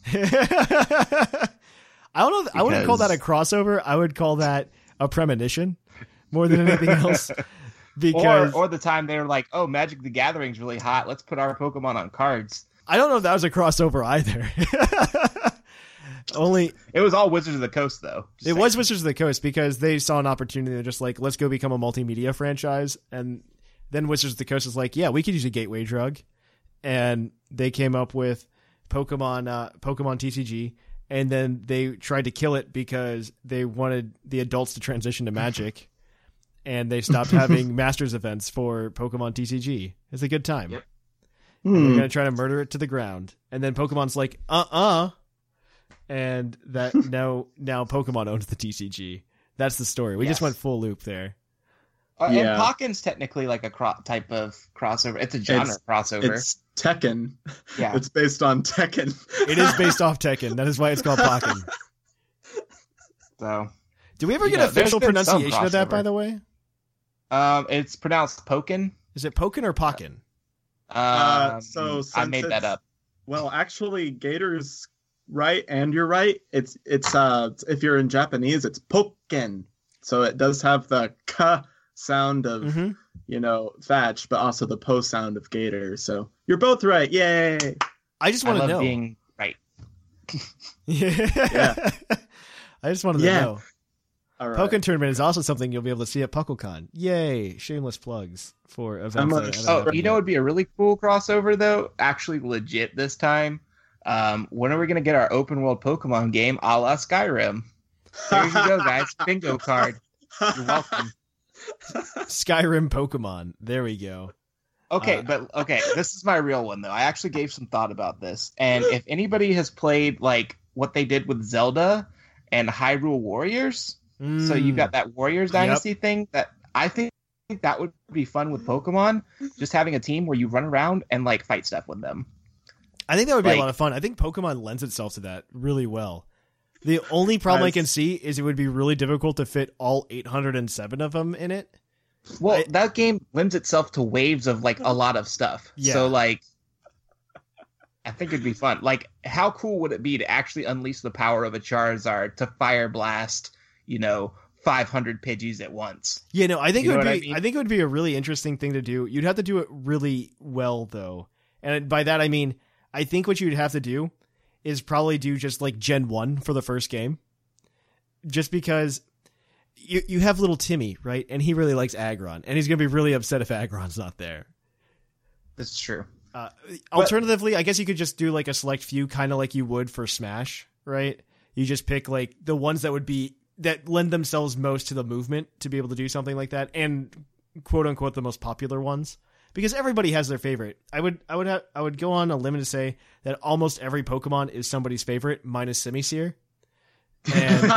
I don't know. I wouldn't call that a Because- crossover. I would call that a premonition more than anything else. Because Or, or the time they were like, oh, Magic the Gathering's really hot. Let's put our Pokemon on cards. I don't know if that was a crossover either. Only It was all Wizards of the Coast, though. Just it saying. was Wizards of the Coast because they saw an opportunity. They're just like, let's go become a multimedia franchise. And then Wizards of the Coast is like, yeah, we could use a gateway drug. And they came up with Pokemon, uh, Pokemon T C G. And then they tried to kill it because they wanted the adults to transition to Magic. And they stopped having Masters events for Pokemon T C G. It's a good time. Yep. And they're Hmm. going to try to murder it to the ground. And then Pokemon's like, uh-uh. And that now now Pokemon owns the T C G. That's the story. We just Yes. went full loop there. Uh, Yeah. And Pokken's technically like a cro- type of crossover. It's a genre It's- crossover. It's Tekken. Yeah. It's based on Tekken. It is based off Tekken. That is why it's called Pokken. So, Do we ever You get know, there's official been some pronunciation of that, by crossover. the way? um, it's pronounced Pokken. Is it Pokken or Pokken? Uh, Um, so I since made that it's- up. Well, actually, Gator's right, and you're right. It's it's uh if you're in Japanese, it's Pokken. So it does have the k sound of, Mm-hmm. you know, Thatch, but also the post sound of Gator. So you're both right. Yay! I just I want to love know. being right. yeah. I just wanted Yeah. to know. All right. Pokken Tournament is also something you'll be able to see at PuckleCon. Yay! Shameless plugs for events. I'm that gonna- haven't Oh, happened you know yet. what would be a really cool crossover though? Actually, legit this time. Um, when are we gonna get our open world Pokemon game a la Skyrim? There you go, guys. Bingo card. You're welcome. Skyrim Pokemon. There we go. Okay, Uh, but okay, this is my real one though. I actually gave some thought about this, and if anybody has played like what they did with Zelda and Hyrule Warriors, so you've got that Warriors Yep. Dynasty thing that I think that would be fun with Pokemon. Just having a team where you run around and like fight stuff with them. I think that would be like- a lot of fun. I think Pokemon lends itself to that really well. The only problem I Guys- can see is it would be really difficult to fit all eight hundred seven of them in it. Well, I- that game lends itself to waves of like a lot of stuff. Yeah. So like, I think it'd be fun. Like, how cool would it be to actually unleash the power of a Charizard to fire blast, you know, five hundred Pidgeys at once? Yeah, no, I think You it know would what be. I I, mean? think it would be a really interesting thing to do. You'd have to do it really well, though, and by that I mean I think what you'd have to do is probably do just like Gen One for the first game, just because you you have little Timmy, right, and he really likes Aggron, and he's gonna be really upset if Aggron's not there. That's true. Uh, alternatively, I guess you could just do like a select few, kind of like you would for Smash, right? You just pick like the ones that would be that lend themselves most to the movement to be able to do something like that, and quote unquote the most popular ones, because everybody has their favorite. I would, I would have, I would go on a limb to say that almost every Pokemon is somebody's favorite, minus Simisear. And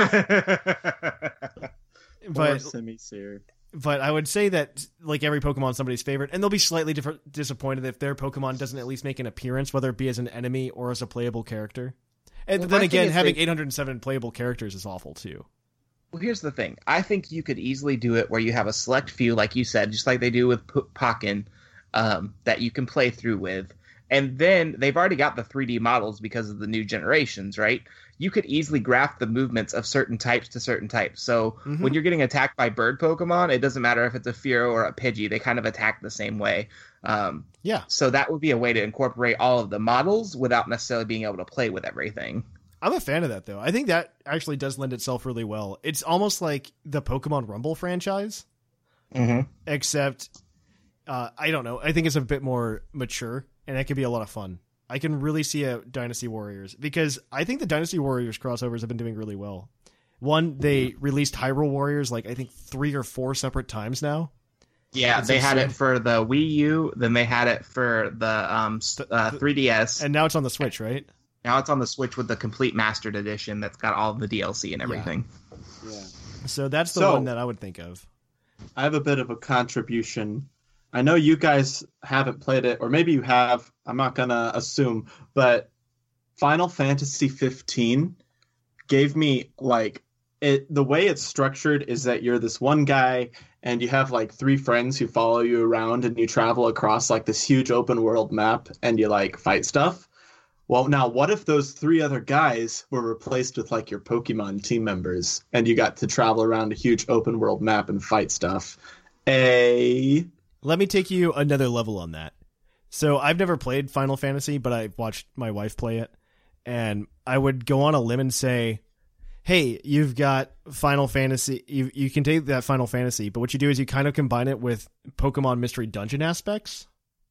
Or but Simisear. but I would say that like every Pokemon is somebody's favorite, and they'll be slightly different, disappointed if their Pokemon doesn't at least make an appearance, whether it be as an enemy or as a playable character. And Well, then my again, thing is having they- eight hundred seven playable characters is awful too. Well, here's the thing. I think you could easily do it where you have a select few, like you said, just like they do with P- Pokken, um, that you can play through with. And then they've already got the three D models because of the new generations, right? You could easily graph the movements of certain types to certain types. So Mhm. when you're getting attacked by bird Pokemon, it doesn't matter if it's a Fearow or a Pidgey. They kind of attack the same way. Um, Yeah, so that would be a way to incorporate all of the models without necessarily being able to play with everything. I'm a fan of that though. I think that actually does lend itself really well. It's almost like the Pokemon Rumble franchise, Mm-hmm. except uh, I don't know. I think it's a bit more mature, and that could be a lot of fun. I can really see a Dynasty Warriors, because I think the Dynasty Warriors crossovers have been doing really well. One, they released Hyrule Warriors like I think three or four separate times now. Yeah, It's they had insane. it for the Wii U, then they had it for the um s- uh, three D S, And now it's on the Switch, right? now it's on the Switch with the complete mastered edition that's got all the D L C and everything. Yeah. So that's the So- one that I would think of. I have a bit of a contribution. I know you guys haven't played it, or maybe you have. I'm not gonna assume, but Final Fantasy fifteen gave me like it. The way it's structured is that you're this one guy, and you have like three friends who follow you around, and you travel across like this huge open world map, and you like fight stuff. Well, now what if those three other guys were replaced with like your Pokemon team members, and you got to travel around a huge open world map and fight stuff? A Let me take you another level on that. So I've never played Final Fantasy, but I've watched my wife play it. And I would go on a limb and say, hey, you've got Final Fantasy. You, you can take that Final Fantasy, but what you do is you kind of combine it with Pokemon Mystery Dungeon aspects.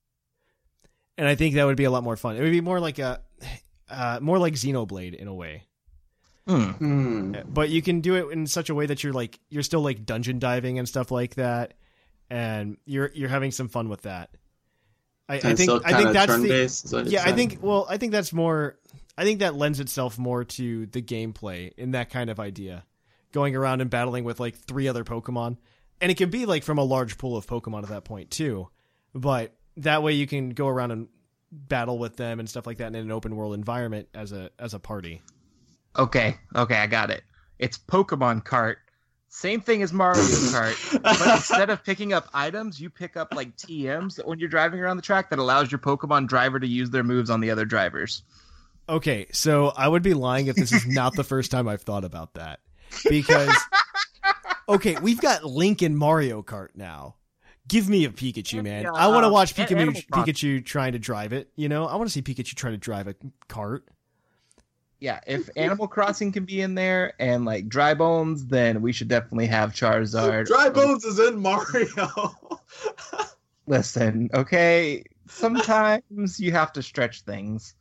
And I think that would be a lot more fun. It would be more like a, uh, more like Xenoblade in a way. Hmm. hmm. But you can do it in such a way that you're like, you're still like dungeon diving and stuff like that. And you're, you're having some fun with that. I, I And think, still I think kinda that's the, turn-based, is what you're yeah, I saying? think, well, I think that's more, I think that lends itself more to the gameplay in that kind of idea. Going around and battling with like three other Pokemon. And it can be like from a large pool of Pokemon at that point too. But that way you can go around and battle with them and stuff like that in an open world environment as a, as a party. Okay, okay, I got it. It's Pokemon Kart. Same thing as Mario Kart, but instead of picking up items, you pick up like T Ms that when you're driving around the track that allows your Pokemon driver to use their moves on the other drivers. Okay, so I would be lying if this is not the first time I've thought about that. Because Okay, we've got Link in Mario Kart now. Give me a Pikachu, man. Yeah, I want to uh, watch An- Pikachu, Animal Crossing. Pikachu trying to drive it. You know, I want to see Pikachu trying to drive a cart. Yeah, if Animal Crossing can be in there and like Dry Bones, then we should definitely have Charizard. Dry Bones is in Mario. Listen, okay, sometimes you have to stretch things.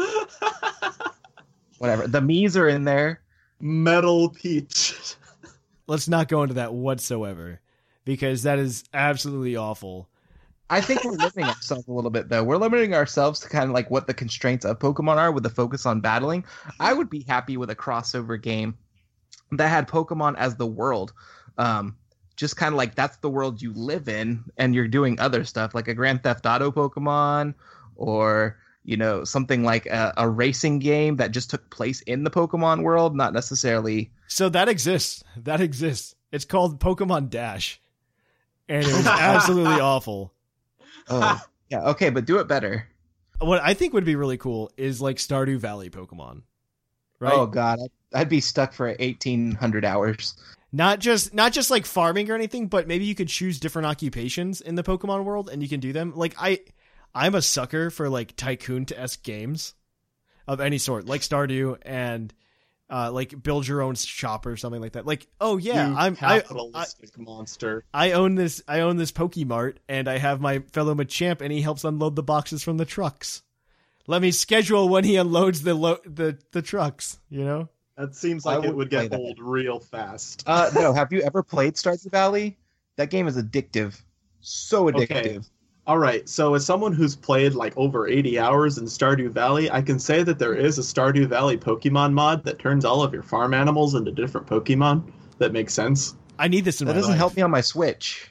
Whatever. The Miis are in there. Metal Peach. Let's not go into that whatsoever, because that is absolutely awful. I think we're limiting ourselves a little bit, though. We're limiting ourselves to kind of like what the constraints of Pokemon are with the focus on battling. I would be happy with a crossover game that had Pokemon as the world. Um, just kind of like that's the world you live in, and you're doing other stuff, like a Grand Theft Auto Pokemon, or, you know, something like a, a racing game that just took place in the Pokemon world, not necessarily... So that exists. That exists. It's called Pokemon Dash. And it was absolutely awful. Oh, yeah, okay, but do it better. What I think would be really cool is like Stardew Valley Pokemon. Right? Oh, God, I'd, I'd be stuck for eighteen hundred hours. Not just not just like farming or anything, but maybe you could choose different occupations in the Pokemon world and you can do them. Like I I'm a sucker for like tycoon-esque games of any sort, like Stardew and uh, like build your own shop or something like that. Like, oh yeah, You I'm I, capitalistic I, monster. I own this I own this Pokemart and I have my fellow Machamp and he helps unload the boxes from the trucks. Let me schedule when he unloads the lo- the the trucks, you know? That seems I like it would would play get that. old real fast. Uh, no, have you ever played Stardew Valley? That game is addictive. So addictive. Okay. All right, so as someone who's played like over eighty hours in Stardew Valley, I can say that there is a Stardew Valley Pokemon mod that turns all of your farm animals into different Pokemon. That makes sense. I need this in That my doesn't life. help me on my Switch.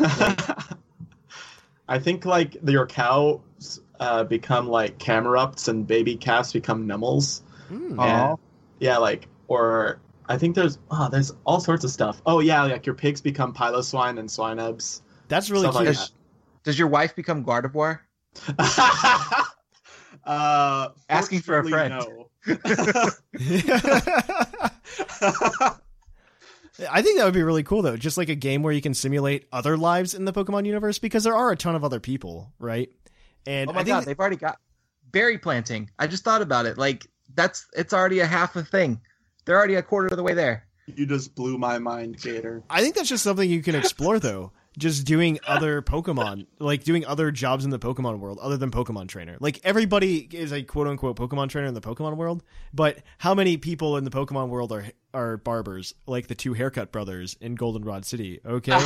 I think like your cows uh, become like Camerupts and baby calves become Nummels. Mm. Aw. And, yeah, like, or I think there's oh, there's all sorts of stuff. Oh yeah, like your pigs become Piloswine and Swinubs. That's really Stuff like cute. Does, does your wife become Gardevoir? uh, Asking for a fortunately, friend. No. I think that would be really cool, though. Just like a game where you can simulate other lives in the Pokemon universe, because there are a ton of other people, right? And Oh my I think god, that- they've already got berry planting. I just thought about it. Like, that's it's already a half a thing. They're already a quarter of the way there. You just blew my mind, Gator. I think that's just something you can explore, though. Just doing other Pokemon, like doing other jobs in the Pokemon world other than Pokemon trainer. Like everybody is a quote unquote Pokemon trainer in the Pokemon world, but how many people in the Pokemon world are are barbers, like the two haircut brothers in Goldenrod City? Okay,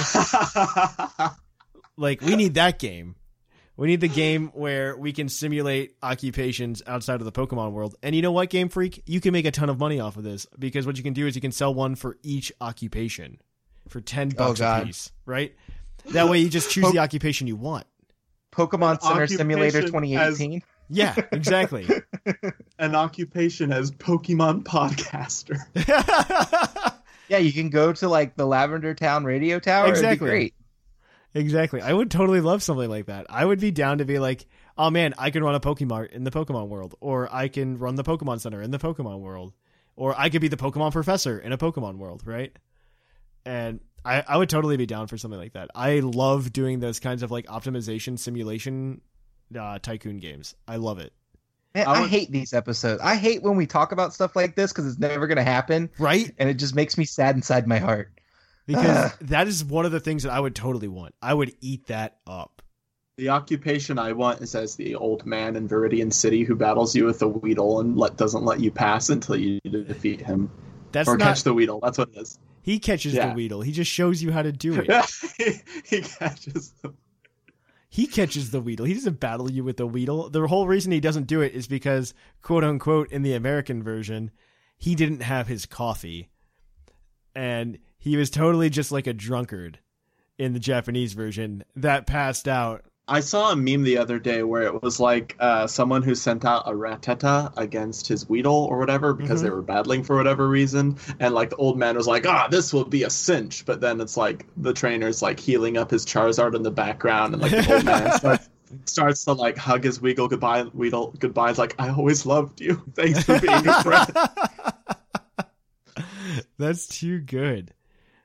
like we need that game. We need the game where we can simulate occupations outside of the Pokemon world. And you know what, Game Freak? You can make a ton of money off of this, because what you can do is you can sell one for each occupation for ten bucks Oh, a God. piece, right? That way you just choose the occupation you want. Pokemon An Center Simulator occupation twenty eighteen. Yeah, exactly. An occupation as Pokemon podcaster. Yeah, you can go to like the Lavender Town radio tower. Exactly. It'd be great. Exactly. I would totally love something like that. I would be down to be like, oh man, I can run a Pokemart in the Pokemon world, or I can run the Pokemon Center in the Pokemon world, or I could be the Pokemon professor in a Pokemon world, right? And I, I would totally be down for something like that. I love doing those kinds of like optimization simulation uh, tycoon games. I love it. Man, I I, would- hate these episodes. I hate when we talk about stuff like this because it's never going to happen, Right? and it just makes me sad inside my heart. Because that is one of the things that I would totally want. I would eat that up. The occupation I want is as the old man in Viridian City who battles you with a Weedle and let, doesn't let you pass until you defeat him. That's or not. catch the Weedle. That's what it is. He catches Yeah. the Weedle. He just shows you how to do it. he, he catches them. He catches the Weedle. He doesn't battle you with the Weedle. The whole reason he doesn't do it is because, quote unquote, in the American version, he didn't have his coffee. And he was totally just like a drunkard in the Japanese version that passed out. I saw a meme the other day where it was like uh, someone who sent out a Rattata against his Weedle or whatever because Mhm. they were battling for whatever reason, and like the old man was like, "Ah, this will be a cinch," but then it's like the trainer's like healing up his Charizard in the background, and like the old man starts, starts to like hug his Weedle goodbye. Weedle goodbye. It's like, "I always loved you. Thanks for being a friend." That's too good.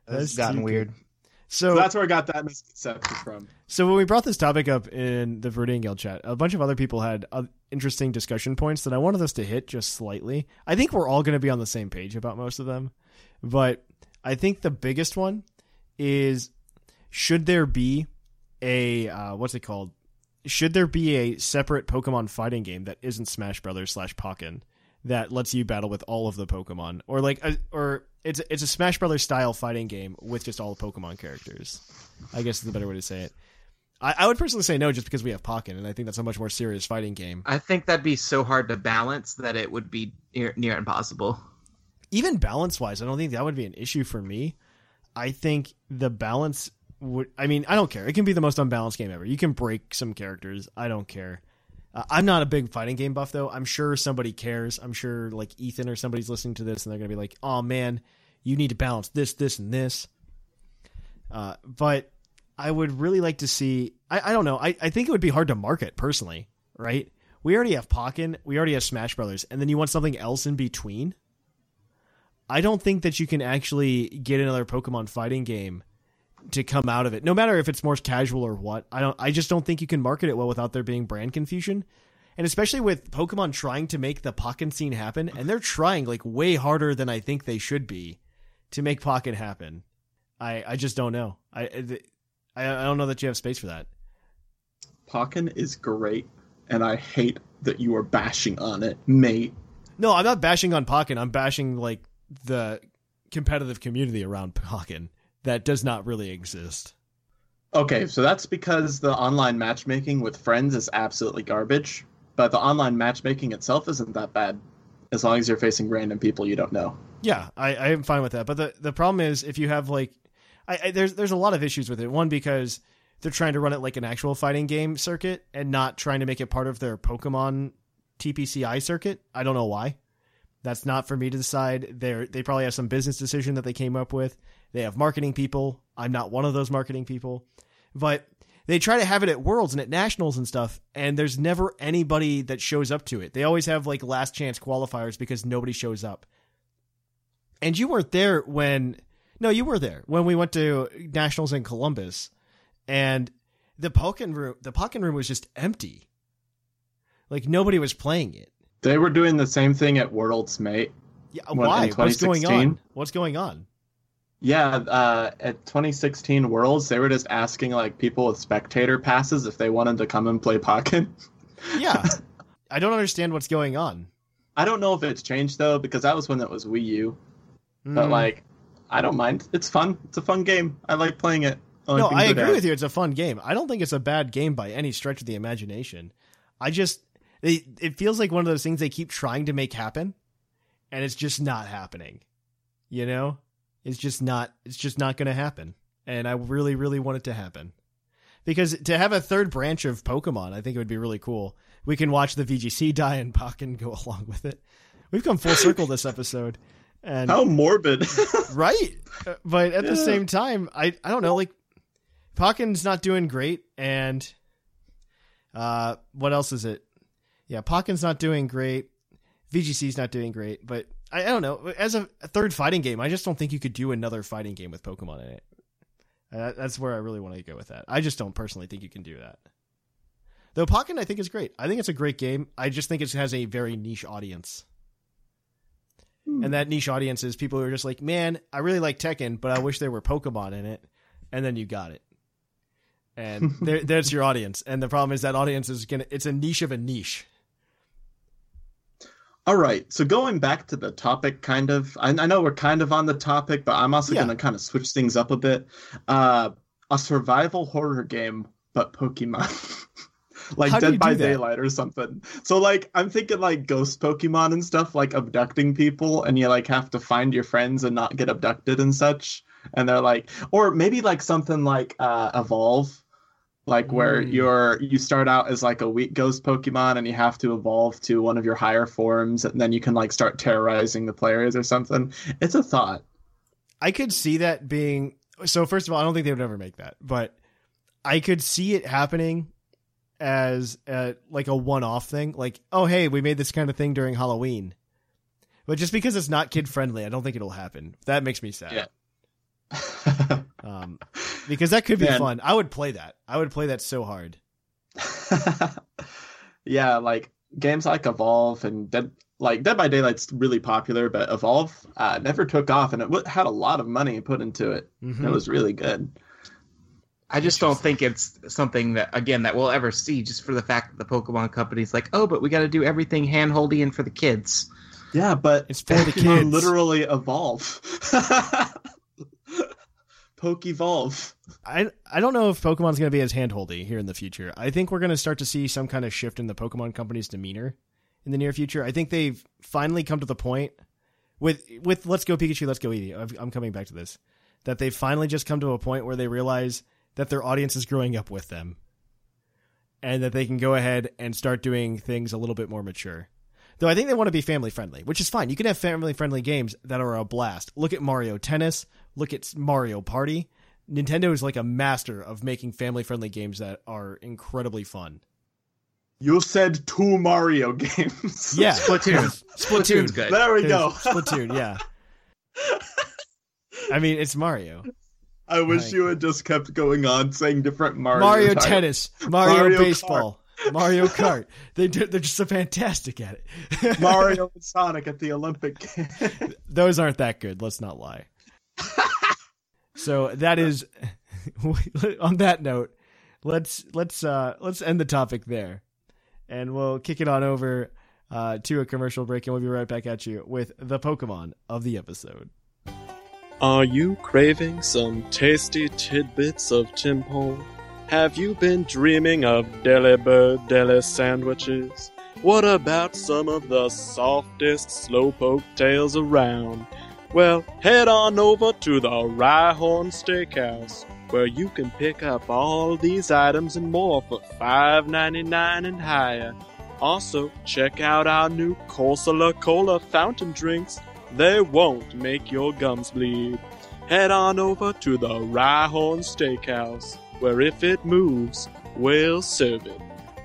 That's gotten stupid. weird. So, So that's where I got that misconception from. so when we brought this topic up in the Viridian Guild chat, a bunch of other people had uh, interesting discussion points that I wanted us to hit just slightly. I think we're all going to be on the same page about most of them, but I think the biggest one is, should there be a uh, what's it called? Should there be a separate Pokemon fighting game that isn't Smash Brothers slash Pokken that lets you battle with all of the Pokemon, or like, a, or it's it's a Smash Brothers style fighting game with just all the Pokemon characters? I guess is the better way to say it. I, I would personally say no, just because we have Pokken, and I think that's a much more serious fighting game. I think that'd be so hard to balance that it would be near, near impossible. Even balance wise, I don't think that would be an issue for me. I think the balance would, I mean, I don't care. It can be the most unbalanced game ever. You can break some characters. I don't care. Uh, I'm not a big fighting game buff, though. I'm sure somebody cares. I'm sure like Ethan or somebody's listening to this and they're going to be like, oh man, you need to balance this, this, and this. Uh, but I would really like to see, I, I don't know. I, I think it would be hard to market personally, right? We already have Pokken. We already have Smash Brothers. And then you want something else in between? I don't think that you can actually get another Pokemon fighting game to come out of it, no matter if it's more casual or what. I don't. I just don't think you can market it well without there being brand confusion, and especially with Pokemon trying to make the Pokken scene happen, and they're trying like way harder than I think they should be to make Pokken happen. I I just don't know. I I, I don't know that you have space for that. Pokken is great, and I hate that you are bashing on it, mate. No, I'm not bashing on Pokken. I'm bashing like the competitive community around Pokken that does not really exist. Okay, so that's because the online matchmaking with friends is absolutely garbage, but the online matchmaking itself isn't that bad, as long as you're facing random people you don't know. Yeah, I, I am fine with that. But the, the problem is if you have like, I, I there's there's a lot of issues with it. One, because they're trying to run it like an actual fighting game circuit and not trying to make it part of their Pokemon T P C I circuit. I don't know why. That's not for me to decide. They they probably have some business decision that they came up with. They have marketing people. I'm not one of those marketing people. But they try to have it at Worlds and at Nationals and stuff, and there's never anybody that shows up to it. They always have like last chance qualifiers because nobody shows up. And you weren't there when... No, you were there when we went to Nationals in Columbus, and the Pokken room, the Pokken room was just empty. Like nobody was playing it. They were doing the same thing at Worlds, mate. Yeah, why? What's going on? What's going on? Yeah, uh, at twenty sixteen Worlds, they were just asking like people with spectator passes if they wanted to come and play Pokken. Yeah, I don't understand what's going on. I don't know if it's changed though, because that was when it was Wii U. Mm. But like, I don't mind. It's fun. It's a fun game. I like playing it. Only no, I agree with you. It's a fun game. I don't think it's a bad game by any stretch of the imagination. I just, it, it feels like one of those things they keep trying to make happen, and it's just not happening. You know? It's just not, it's just not going to happen. And I really, really want it to happen. Because to have a third branch of Pokemon, I think it would be really cool. We can watch the V G C die and Pokken go along with it. We've come full circle this episode. And how morbid. Right. But at yeah. the same time, I, I don't know, like, Pokken's not doing great. And uh, what else is it? Yeah, Pokken's not doing great. V G C's not doing great. But I, I don't know. As a, a third fighting game, I just don't think you could do another fighting game with Pokemon in it. Uh, that's where I really want to go with that. I just don't personally think you can do that. Though Pokken, I think, is great. I think it's a great game. I just think it has a very niche audience. Hmm. And that niche audience is people who are just like, man, I really like Tekken, but I wish there were Pokemon in it. And then you got it. And there, there's your audience. And the problem is that audience is going to, it's a niche of a niche. All right, so going back to the topic, kind of, I, I know we're kind of on the topic, but I'm also yeah. going to kind of switch things up a bit. Uh, a survival horror game, but Pokemon. Like How Dead by that? Daylight or something. So, like, I'm thinking, like, ghost Pokemon and stuff, like, abducting people, and you, like, have to find your friends and not get abducted and such. And they're like, or maybe, like, something like uh, Evolve. Like where mm. you're you start out as like a weak ghost Pokemon and you have to evolve to one of your higher forms and then you can like start terrorizing the players or something. It's a thought. I could see that being so. First of all, I don't think they would ever make that, but I could see it happening as a, like a one-off thing. Like, oh hey, we made this kind of thing during Halloween, but just because it's not kid friendly, I don't think it'll happen. That makes me sad. Yeah. um, because that could be Man. fun. I would play that. I would play that so hard. Yeah, like games like Evolve and Dead, like Dead by Daylight's really popular, but Evolve uh, never took off, and it w- had a lot of money put into it. Mhm. It was really good. I just don't think it's something that, again, that we'll ever see, just for the fact that the Pokemon company's like, oh, but we got to do everything hand-holdy and for the kids. Yeah, but It's for the Pokemon kids. literally evolve. Pokevolve. I I don't know if Pokemon's going to be as handholdy here in the future. I think we're going to start to see some kind of shift in the Pokemon company's demeanor in the near future. I think they've finally come to the point with with Let's Go Pikachu, Let's Go Eevee. I've- I'm coming back to this. That they've finally just come to a point where they realize that their audience is growing up with them, and that they can go ahead and start doing things a little bit more mature. Though I think they want to be family friendly, which is fine. You can have family friendly games that are a blast. Look at Mario Tennis. Look at Mario Party. Nintendo is like a master of making family friendly games that are incredibly fun. You said two Mario games. Yeah. Splatoon. Splatoon's good. There we go. Splatoon, yeah. I mean, it's Mario. I wish Like- you had just kept going on saying different Mario. Mario titles. Tennis. Mario, Mario Baseball. Mario Kart. They do, they're just so fantastic at it. Mario and Sonic at the Olympic Games. Those aren't that good. Let's not lie. So that is, on that note, let's let's uh, let's end the topic there, and we'll kick it on over uh, to a commercial break, and we'll be right back at you with the Pokemon of the episode. Are you craving some tasty tidbits of Timpole? Have you been dreaming of Delibird Deli sandwiches? What about some of the softest slowpoke tails around? Well, head on over to the Rhyhorn Steakhouse, where you can pick up all these items and more for five ninety-nine and higher. Also, check out our new Corsola Cola fountain drinks. They won't make your gums bleed. Head on over to the Rhyhorn Steakhouse, where if it moves, we'll serve it.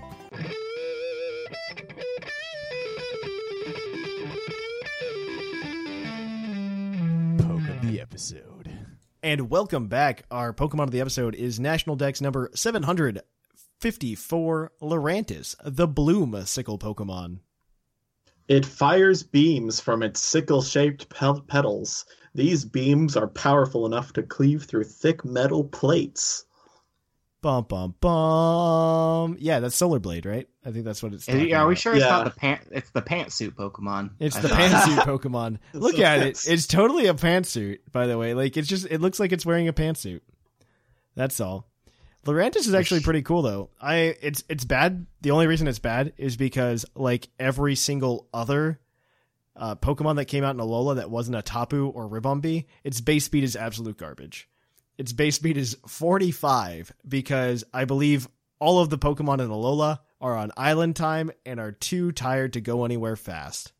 Poke of the episode. And welcome back. Our Pokemon of the episode is National Dex number seven hundred fifty-four, Lurantis, the Bloom Sickle Pokemon. It fires beams from its sickle-shaped pel- petals. These beams are powerful enough to cleave through thick metal plates. Bum, bum, bum. Yeah, that's Solar Blade, right? I think that's what it's Are, talking are we about. sure it's Yeah. not the pant? It's the pantsuit Pokemon. It's I the thought. pantsuit Pokemon. Look So at it. that's- It's totally a pantsuit, by the way. Like, it's just, it looks like it's wearing a pantsuit. That's all. Lurantis is actually pretty cool, though. I it's it's bad. The only reason it's bad is because like every single other uh, Pokemon that came out in Alola that wasn't a Tapu or Ribombee, its base speed is absolute garbage. Its base speed is forty-five because I believe all of the Pokemon in Alola are on island time and are too tired to go anywhere fast.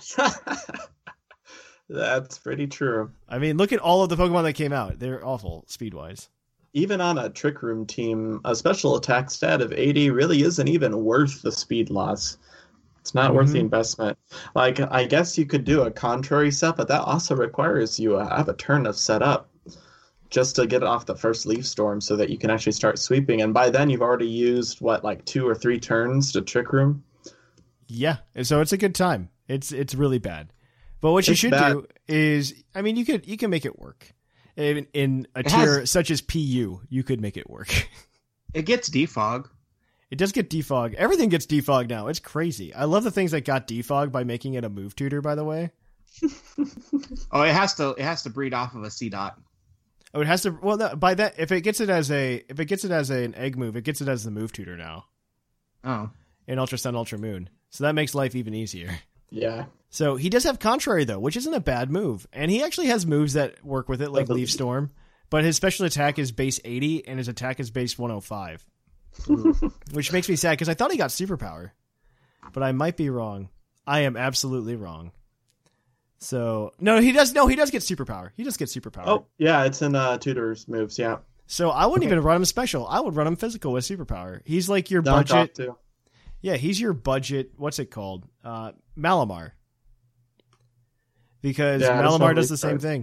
That's pretty true. I mean, look at all of the Pokemon that came out. They're awful speed-wise. Even on a Trick Room team, a special attack stat of eighty really isn't even worth the speed loss. It's not worth the Mhm. investment. Like, I guess you could do a contrary set, but that also requires you uh, have a turn of setup just to get it off the first Leaf Storm so that you can actually start sweeping. And by then, you've already used, what, like two or three turns to Trick Room? Yeah, and so it's a good time. It's it's really bad. But what you It's should bad. do is, I mean, you could you can make it work. In, in a It tier has- such as P U, you could make it work. It gets defog. It does get defog. Everything gets defog now. It's crazy. I love the things that got defog by making it a move tutor, by the way. Oh, it has to. It has to breed off of a C dot. Oh, it has to. Well, no, by that, if it gets it as a, if it gets it as a, an egg move, it gets it as the move tutor now Oh, in Ultra Sun, Ultra Moon. So that makes life even easier. Yeah. So he does have Contrary though, which isn't a bad move, and he actually has moves that work with it, like believe- Leaf Storm. But his special attack is base eighty, and his attack is base one oh five, which makes me sad because I thought he got superpower, but I might be wrong. I am absolutely wrong. So no, he does. No, he does get superpower. He does get superpower. Oh, yeah, it's in uh, Tutor's moves, yeah. So I wouldn't even run him special. I would run him physical with superpower. He's like your Knock off, budget. too. Yeah, he's your budget. What's it called? Uh, Malamar. Because Yeah, that's Malamar not does the really same fair. thing.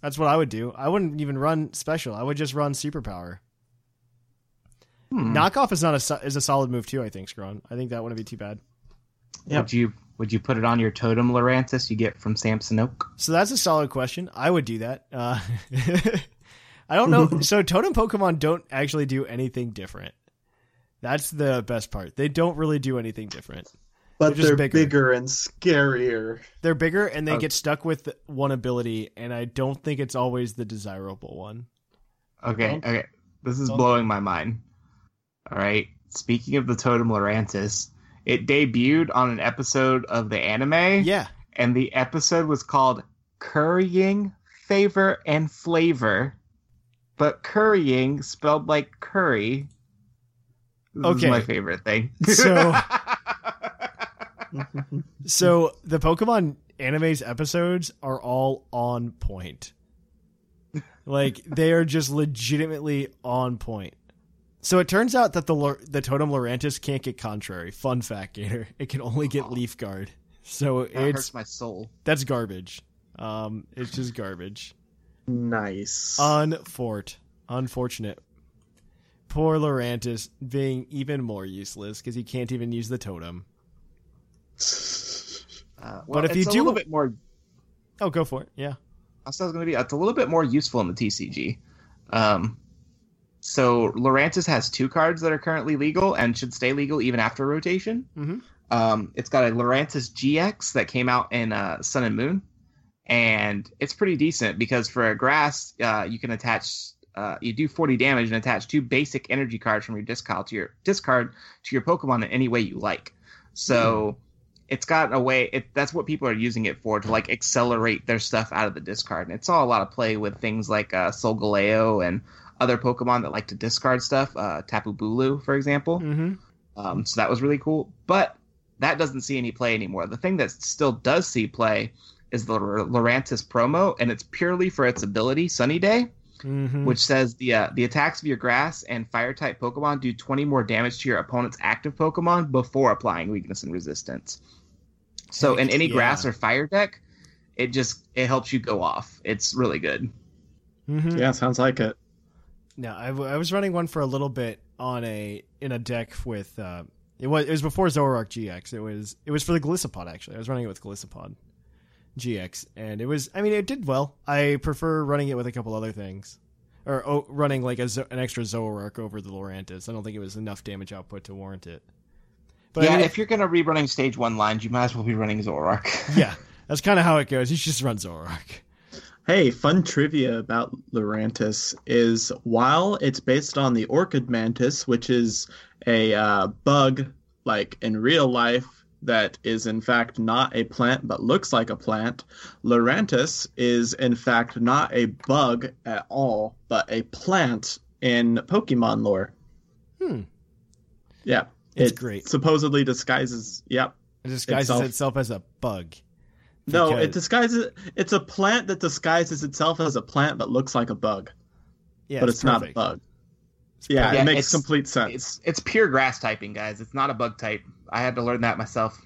That's what I would do. I wouldn't even run special. I would just run superpower. Hmm. Knockoff is not a is a solid move too. I think Scron. I think that wouldn't be too bad. Yep. Would you would you put it on your totem Lurantis you get from Samson Oak? So that's a solid question. I would do that. Uh, I don't know. So totem Pokemon don't actually do anything different. That's the best part. They don't really do anything different. But they're, they're bigger. bigger and scarier. They're bigger and they Oh. get stuck with one ability, and I don't think it's always the desirable one. Okay, okay. This is blowing my mind. All right. Speaking of the totem Lurantis, it debuted on an episode of the anime. Yeah. And the episode was called Currying Favor and Flavor. But currying spelled like curry. This Okay. is my favorite thing. So, so the Pokemon anime's episodes are all on point. Like, they are just legitimately on point. So it turns out that the Lur- the Totem Lurantis can't get Contrary. Fun fact, Gator. It can only get Leaf Guard. So that it's hurts my soul. that's garbage. Um, it's just garbage. Nice. Unfort. Unfortunate. Poor Lurantis being even more useless because he can't even use the totem. Uh, well, But if it's you a do- little bit more, Oh, go for it. Yeah. I thought it was going to be. It's a little bit more useful in the T C G. Um, so Lurantis has two cards that are currently legal and should stay legal even after rotation. Mm-hmm. Um, it's got a Lurantis G X that came out in uh, Sun and Moon, and it's pretty decent because for a grass, uh, you can attach, uh, you do forty damage and attach two basic energy cards from your discard to your discard to your Pokemon in any way you like. So it's got a way. It, that's what people are using it for, to like accelerate their stuff out of the discard. And it saw a lot of play with things like uh, Solgaleo and other Pokemon that like to discard stuff. Uh, Tapu Bulu, for example. Mm-hmm. Um, so that was really cool. But that doesn't see any play anymore. The thing that still does see play is the Lur- Lurantis promo, and it's purely for its ability, Sunny Day, Mm-hmm. which says the uh, the attacks of your grass and fire type Pokemon do twenty more damage to your opponent's active Pokemon before applying weakness and resistance. So in any Yeah. grass or fire deck, it just it helps you go off. It's really good. Mm-hmm. Yeah, sounds like it. No, I, w- I was running one for a little bit on a in a deck with uh, it was it was before Zoroark G X. It was it was for the Gliscopod actually. I was running it with Gliscopod G X, and it was I mean it did well. I prefer running it with a couple other things, or oh, running like a Zo- an extra Zoroark over the Lurantis. I don't think it was enough damage output to warrant it. But yeah, I mean, if you're gonna be running stage one lines, you might as well be running Zoroark. yeah, that's kind of how it goes. You should just run Zoroark. Hey, fun trivia about Lurantis is while it's based on the Orchid Mantis, which is a uh, bug like in real life that is in fact not a plant but looks like a plant, Lurantis is in fact not a bug at all but a plant in Pokemon lore. Hmm. Yeah. It's it great. supposedly disguises, yep. It disguises Itself. itself as a bug. No, Because- it disguises. It's a plant that disguises itself as a plant, but looks like a bug. Yeah, but it's, not a perfect. bug. Yeah, Yeah, it makes it's- complete sense. It's it's pure grass typing, guys. It's not a bug type. I had to learn that myself.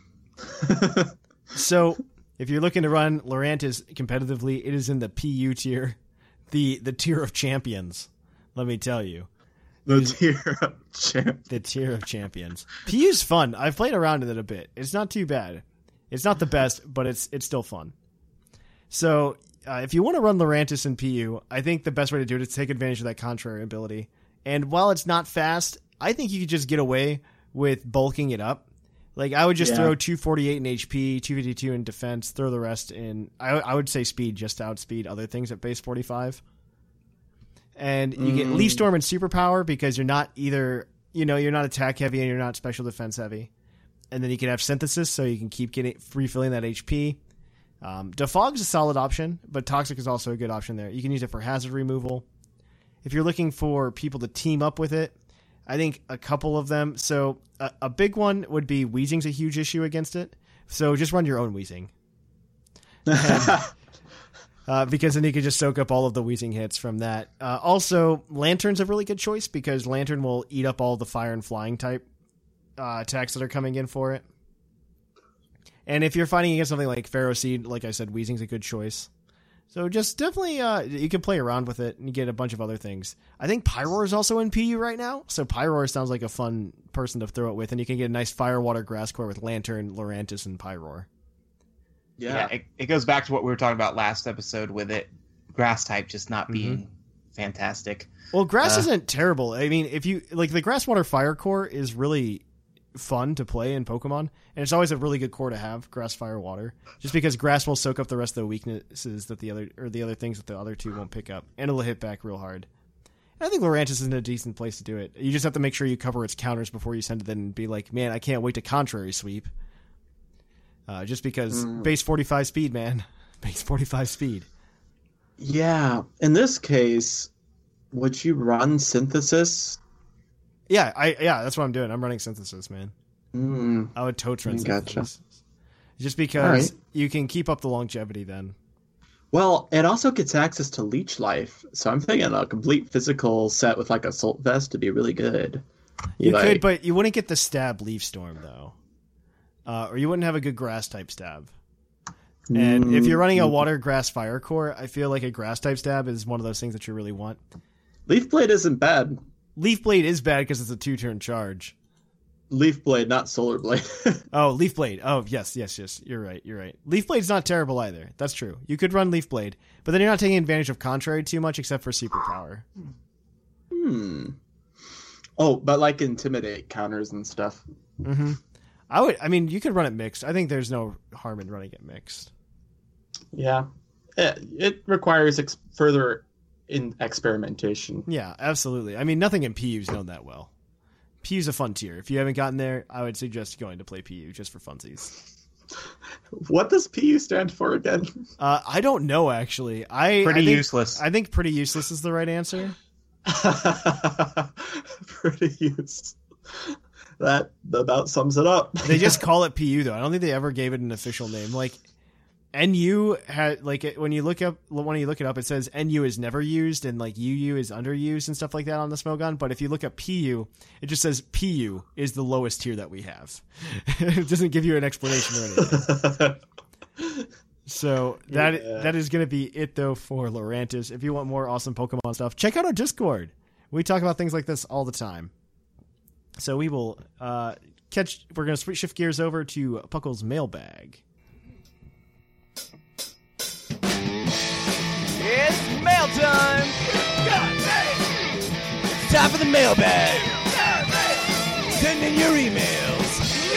So, if you're looking to run Lurantis competitively, it is in the P U tier, the the tier of champions. Let me tell you, the tier of champ. the tier of champions. P U's fun. I've played around with it a bit. It's not too bad. It's not the best, but it's it's still fun. So, uh, if you want to run Lurantis in P U, I think the best way to do it is take advantage of that contrary ability. And while it's not fast, I think you could just get away with bulking it up. Like, I would just Yeah. throw two forty-eight in H P, two fifty-two in defense, throw the rest in. I, I would say speed just to outspeed other things at base forty-five. And you get Leaf Storm and Superpower because you're not either, you know, you're not attack heavy and you're not special defense heavy. And then you can have Synthesis so you can keep getting refilling that H P. Um, Defog's a solid option, but Toxic is also a good option there. You can use it for hazard removal. If you're looking for people to team up with it, I think a couple of them. So a, a big one would be Weezing's a huge issue against it. So just run your own Weezing. And, uh, because then you could just soak up all of the Weezing hits from that. Uh, also, Lantern's a really good choice because Lantern will eat up all the fire and flying type uh, attacks that are coming in for it. And if you're fighting against something like Pharaoh Seed, like I said, Weezing's a good choice. So just definitely, uh, you can play around with it and you get a bunch of other things. I think Pyroar is also in P U right now, so Pyroar sounds like a fun person to throw it with, and you can get a nice Firewater Grass Core with Lantern, Lurantis, and Pyroar. Yeah, yeah it, it goes back to what we were talking about last episode with it, grass type just not being mm-hmm. fantastic. Well, grass uh, isn't terrible. I mean, if you like the Grass Water Fire Core is really fun to play in Pokemon, and it's always a really good core to have, Grass, Fire, Water, just because grass will soak up the rest of the weaknesses that the other or the other things that the other two won't pick up, and it'll hit back real hard. And I think Lurantis is in a decent place to do it. You just have to make sure you cover its counters before you send it in and be like, man, I can't wait to contrary sweep. Uh, just because mm. base forty-five speed, man. Base forty-five speed. Yeah. In this case, would you run Synthesis? Yeah, I yeah, that's what I'm doing. I'm running Synthesis, man. Mm. I would totes run Gotcha. Synthesis. Just because right. you can keep up the longevity then. Well, it also gets access to Leech Life, so I'm thinking a complete physical set with like Assault Vest to be really good. You, you like... could, but you wouldn't get the stab Leaf Storm, though. Uh, or you wouldn't have a good Grass-type stab. And mm-hmm. if you're running a Water, Grass, Fire core, I feel like a Grass-type stab is one of those things that you really want. Leaf Blade isn't bad. Leaf Blade is bad because it's a two-turn charge. Leaf Blade, not Solar Blade. Oh, Leaf Blade. Oh, yes, yes, yes. You're right, you're right. Leaf Blade's not terrible either. That's true. You could run Leaf Blade, but then you're not taking advantage of Contrary too much except for Superpower. Hmm. Oh, but like Intimidate counters and stuff. Mm-hmm. I would. I mean, you could run it mixed. I think there's no harm in running it mixed. Yeah. It, it requires ex- further in experimentation. Yeah, absolutely. I mean, nothing in P U's known that well. P U's a fun tier. If you haven't gotten there, I would suggest going to play P U just for funsies. What does P U stand for again? Uh, I don't know, actually. I Pretty I think, useless. I think pretty useless is the right answer. Pretty useless. That about sums it up. They just call it P U, though. I don't think they ever gave it an official name. Like, N U had like when you look up when you look it up, it says N U is never used and like U U is underused and stuff like that on the Smogon. But if you look up P U, it just says P U is the lowest tier that we have. It doesn't give you an explanation or anything. So that yeah. that is going to be it though for Lurantis. If you want more awesome Pokemon stuff, check out our Discord. We talk about things like this all the time. So we will uh, catch. We're going to shift gears over to Puckle's mailbag. It's mail time! It's time for the mailbag! Send in your emails!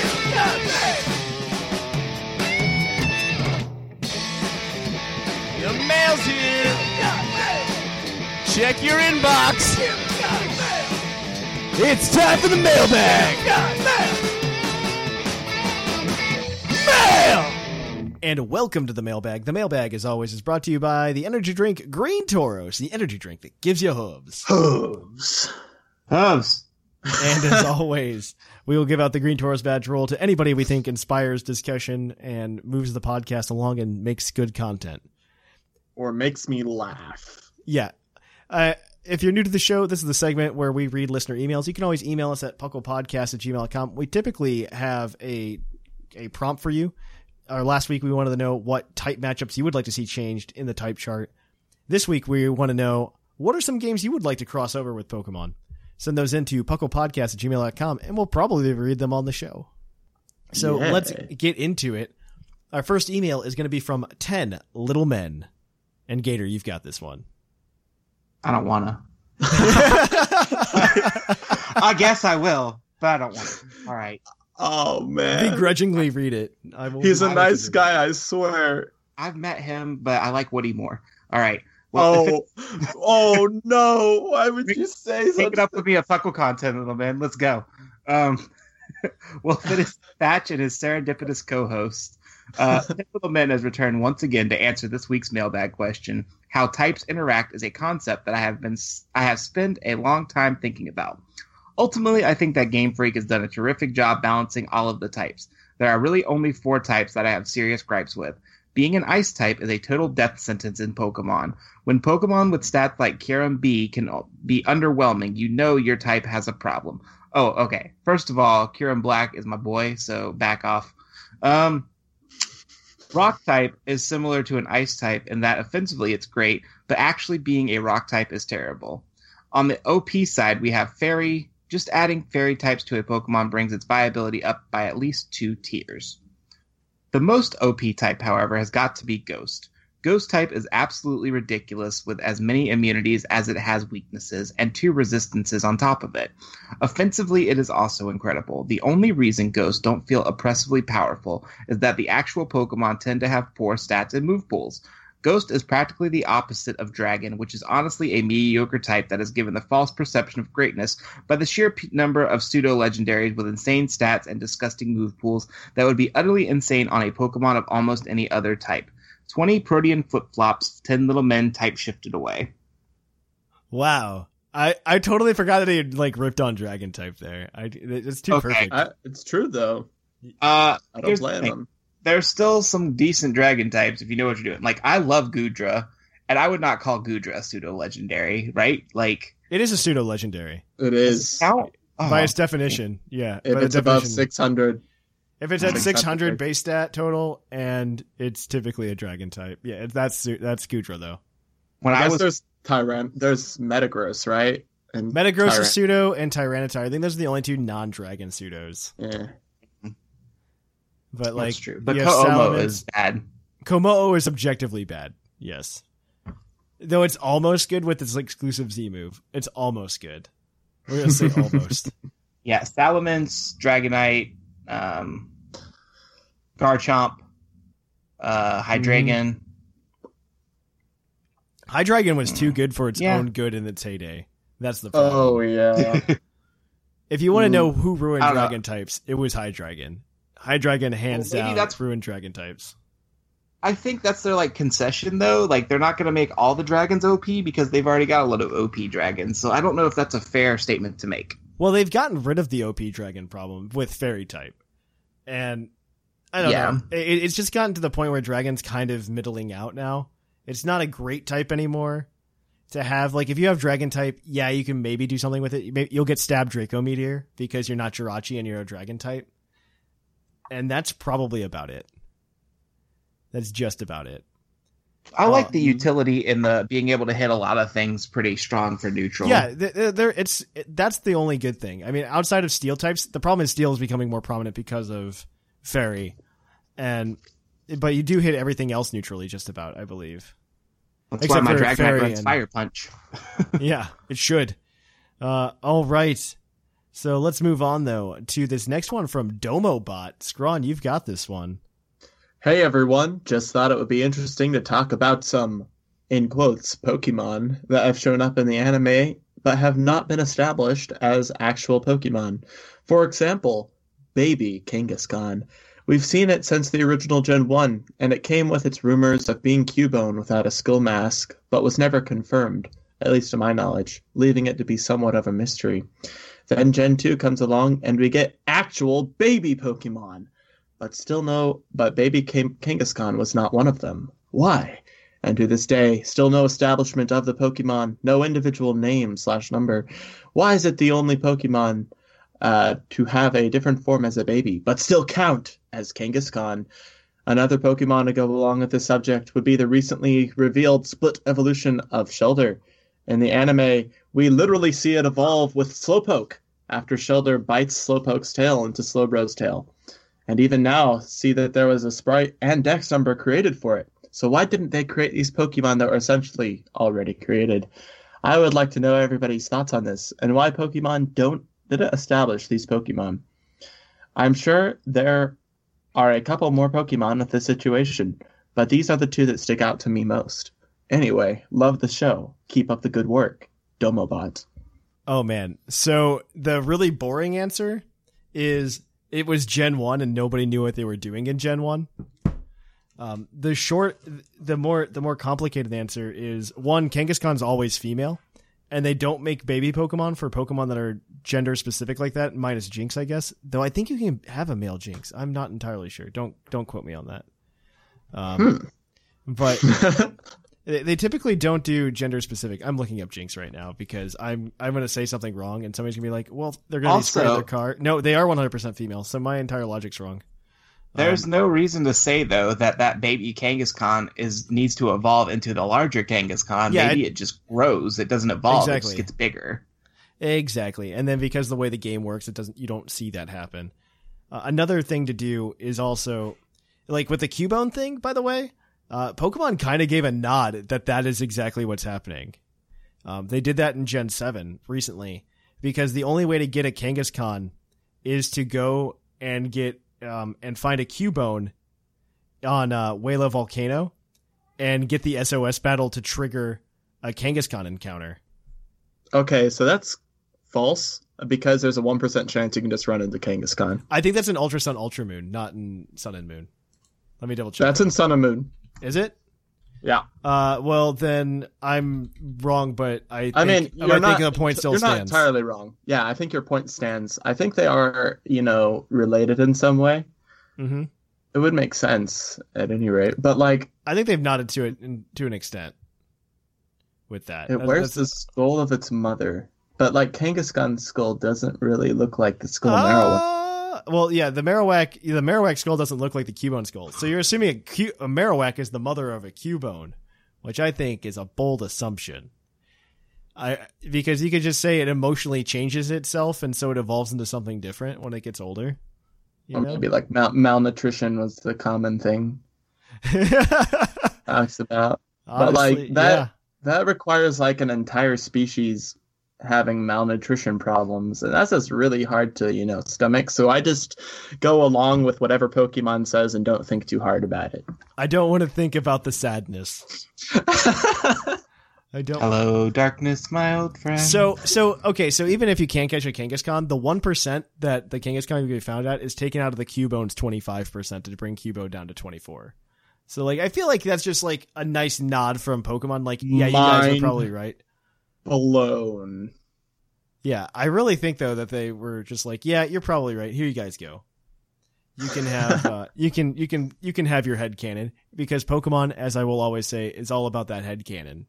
Your mail's here! Check your inbox! It's time for the mailbag! Mail! And welcome to the mailbag. The mailbag, as always, is brought to you by the energy drink Green Tauros, the energy drink that gives you hooves. Hooves. Hooves. And as always, we will give out the Green Tauros badge roll to anybody we think inspires discussion and moves the podcast along and makes good content. Or makes me laugh. Yeah. Uh, if you're new to the show, this is the segment where we read listener emails. You can always email us at pucklepodcast at gmail dot com. We typically have a a prompt for you. Or last week, we wanted to know what type matchups you would like to see changed in the type chart. This week, we want to know what are some games you would like to cross over with Pokemon. Send those in to pucklepodcast at gmail dot com, and we'll probably read them on the show. So yeah. Let's get into it. Our first email is going to be from ten Little Men. And Gator, you've got this one. I don't want to. I guess I will, but I don't want to. All right. Oh, man. Begrudgingly read it. I will, He's a I nice guy, I swear. I've met him, but I like Woody more. All right. Well, oh, oh no. Why would you say Take such it up with me a Puckle content, little man. Let's go. Um, well, it is Thatch and his serendipitous co-host. Uh, Little Men has returned once again to answer this week's mailbag question. How types interact is a concept that I have been I have spent a long time thinking about. Ultimately, I think that Game Freak has done a terrific job balancing all of the types. There are really only four types that I have serious gripes with. Being an ice type is a total death sentence in Pokemon. When Pokemon with stats like Kyurem B can be underwhelming, you know your type has a problem. Oh, okay. First of all, Kyurem Black is my boy, so back off. Um, Rock type is similar to an ice type in that offensively it's great, but actually being a rock type is terrible. On the O P side, we have Fairy. Just adding Fairy types to a Pokemon brings its viability up by at least two tiers. The most O P type, however, has got to be Ghost. Ghost type is absolutely ridiculous with as many immunities as it has weaknesses and two resistances on top of it. Offensively, it is also incredible. The only reason Ghosts don't feel oppressively powerful is that the actual Pokemon tend to have poor stats and move pools. Ghost is practically the opposite of Dragon, which is honestly a mediocre type that is given the false perception of greatness by the sheer p- number of pseudo-legendaries with insane stats and disgusting move pools that would be utterly insane on a Pokemon of almost any other type. twenty Protean flip-flops, ten little men type shifted away. Wow. I, I totally forgot that he had, like, ripped on Dragon type there. I, it's too Okay. perfect. I, it's true, though. Uh, I don't here's the blame thing. him. There's still some decent Dragon types if you know what you're doing. Like, I love Goodra, and I would not call Goodra a pseudo-legendary, right? Like, It is a pseudo-legendary. It is. count? Oh. By its definition, yeah. If by the it's above definition. six hundred. If it's at six six hundred hundred. base stat total, and it's typically a Dragon type. Yeah, that's that's Goodra, though. When I I guess was there's Tyran. There's Metagross, right? And Metagross Tyran- is pseudo, and Tyranitar. I think those are the only two non-Dragon pseudos. Yeah. But, like, That's true. But you have Ko-Omo Salamence- is bad. Komodo is objectively bad, yes. Though it's almost good with its exclusive Z move. It's almost good. We're going to say almost. Yeah, Salamence, Dragonite, um, Garchomp, uh, Hydreigon. Hydreigon was too good for its Yeah. own good in its heyday. That's the problem. Oh, yeah. If you want to know who ruined I don't know. Dragon types, it was Hydreigon. Hydreigon hands Well, maybe down that's- ruined Dragon types. I think that's their like concession though. Like they're not going to make all the dragons O P because they've already got a lot of O P dragons. So I don't know if that's a fair statement to make. Well, they've gotten rid of the O P Dragon problem with Fairy type. And I don't Yeah. know. It, it's just gotten to the point where Dragon's kind of middling out now. It's not a great type anymore to have. Like, if you have Dragon type, yeah, you can maybe do something with it. You may- You'll get stabbed Draco Meteor because you're not Jirachi and you're a Dragon type. And that's probably about it. That's just about it. I like Oh. the utility in the being able to hit a lot of things pretty strong for neutral. Yeah, th- th- there. It's it, that's the only good thing. I mean, outside of Steel types, the problem is Steel is becoming more prominent because of Fairy, and but you do hit everything else neutrally, just about. I believe. that's except why my for Dragonite Fairy runs and- Fire Punch. Yeah, it should. Uh, all right. So let's move on though to this next one from Domobot. Scrawn, you've got this one. Hey everyone, just thought it would be interesting to talk about some, in quotes, Pokemon that have shown up in the anime but have not been established as actual Pokemon. For example, Baby Kangaskhan. We've seen it since the original Gen one, and it came with its rumors of being Cubone without a skill mask, but was never confirmed, at least to my knowledge, leaving it to be somewhat of a mystery. Then Gen two comes along, and we get actual baby Pokemon. But still no, but Baby K- Kangaskhan was not one of them. Why? And to this day, still no establishment of the Pokemon, no individual name slash number. Why is it the only Pokemon uh, to have a different form as a baby, but still count as Kangaskhan? Another Pokemon to go along with this subject would be the recently revealed split evolution of Shellder. In the anime, we literally see it evolve with Slowpoke after Shellder bites Slowpoke's tail into Slowbro's tail. And even now, see that there was a sprite and dex number created for it. So why didn't they create these Pokemon that were essentially already created? I would like to know everybody's thoughts on this, and why Pokemon don't didn't establish these Pokemon. I'm sure there are a couple more Pokemon with this situation, but these are the two that stick out to me most. Anyway, love the show. Keep up the good work. Domobot. Oh man. So the really boring answer is it was Gen one and nobody knew what they were doing in Gen one. Um, the short, the more, the more complicated answer is one, Kangaskhan's always female and they don't make baby Pokemon for Pokemon that are gender specific like that, minus Jinx, I guess. Though I think you can have a male Jinx. I'm not entirely sure. Don't, don't quote me on that. Um, Hmm. but they they typically don't do gender specific. I'm looking up Jinx right now because I'm I'm going to say something wrong and somebody's going to be like, well, they're going to Also- display their car. No, they are one hundred percent female. So my entire logic's wrong. There's Um, no reason to say though that that baby Kangaskhan is needs to evolve into the larger Kangaskhan. Yeah, Maybe it- it, just grows. It doesn't evolve. It Exactly. just gets bigger. Exactly. And then because the way the game works, it doesn't. You don't see that happen. Uh, another thing to do is also, like with the Cubone thing, by the way, uh, Pokemon kind of gave a nod that that is exactly what's happening. Um, they did that in Gen seven recently because the only way to get a Kangaskhan is to go and get um, and find a Cubone on uh, Wayla Volcano and get the S O S battle to trigger a Kangaskhan encounter. Okay, so that's false because there's a one percent chance you can just run into Kangaskhan. I think that's in Ultra Sun, Ultra Moon, not in Sun and Moon. Let me double check. That's in Sun and Moon. Is it? Yeah. Uh, well, then I'm wrong, but I think, I mean, I you're not, think the point still you're stands. not entirely wrong. Yeah, I think your point stands. I think they are, you know, related in some way. Mm-hmm. It would make sense at any rate. But, like, I think they've nodded to it in, to an extent with that. it That- wears that's- the skull of its mother. But, like, Kangaskhan's skull doesn't really look like the skull of Marowak. Uh, well, yeah, the Marowak, the Marowak skull doesn't look like the Cubone skull. So you're assuming a, Q, a Marowak is the mother of a Cubone, which I think is a bold assumption. I because you could just say it emotionally changes itself, and so it evolves into something different when it gets older. You Or know? maybe, like, mal- malnutrition was the common thing talks about. But, like, Honestly, that yeah. that requires, like, an entire species having malnutrition problems, and that's just really hard to, you know, stomach. So I just go along with whatever Pokemon says and don't think too hard about it. I don't want to think about the sadness. I don't. Hello, darkness, my old friend. So, so okay, so even if you can't catch a Kangaskhan, the one percent that the Kangaskhan can be found at is taken out of the Cubone's twenty-five percent to bring Cubo down to twenty-four. So, like, I feel like that's just, like, a nice nod from Pokemon. Like, yeah, you guys are Mind probably right. Blown. Yeah, I really think, though, that they were just like, yeah, you're probably right. Here you guys go. You can have, uh, you can, you can, you can have your head cannon, because Pokemon, as I will always say, is all about that head cannon.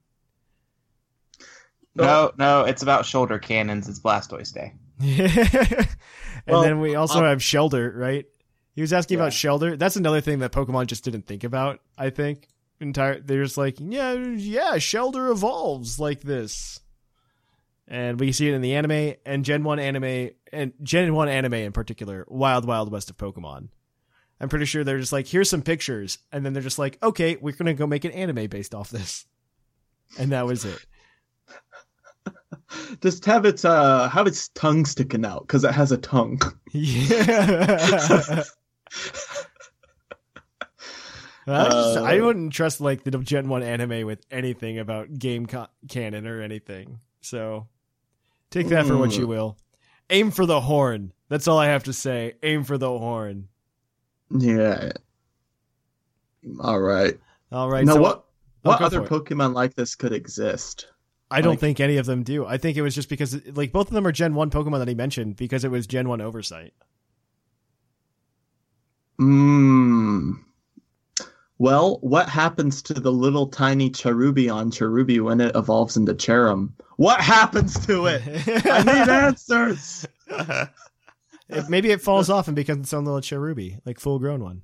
no, no, it's about shoulder cannons. It's Blastoise Day. and Well, then we also um, have Shelder, right? He was asking Yeah. about Shelder. That's another thing that Pokemon just didn't think about, I think. Entire they're just like, yeah, yeah, Shelder evolves like this. And we see it in the anime and Gen one anime and Gen one anime in particular, Wild Wild West of Pokemon. I'm pretty sure they're just like, here's some pictures, and then they're just like, okay, we're gonna go make an anime based off this. And that was it. Just have its uh have its tongue sticking out because it has a tongue. Yeah. I, just, Uh, I wouldn't trust like the Gen one anime with anything about game co- canon or anything. So take that for what you will. Aim for the horn. That's all I have to say. Aim for the horn. Yeah. All right. All right. Now so what Oh, what go other for it. Pokemon like this could exist? I don't like- think any of them do. I think it was just because like both of them are Gen one Pokemon that he mentioned because it was Gen one oversight. Hmm. Well, what happens to the little tiny Cherubi on Cherubi when it evolves into Cherum? What happens to it? I need answers. It- maybe it falls off and becomes its own little Cherubi, like full grown one.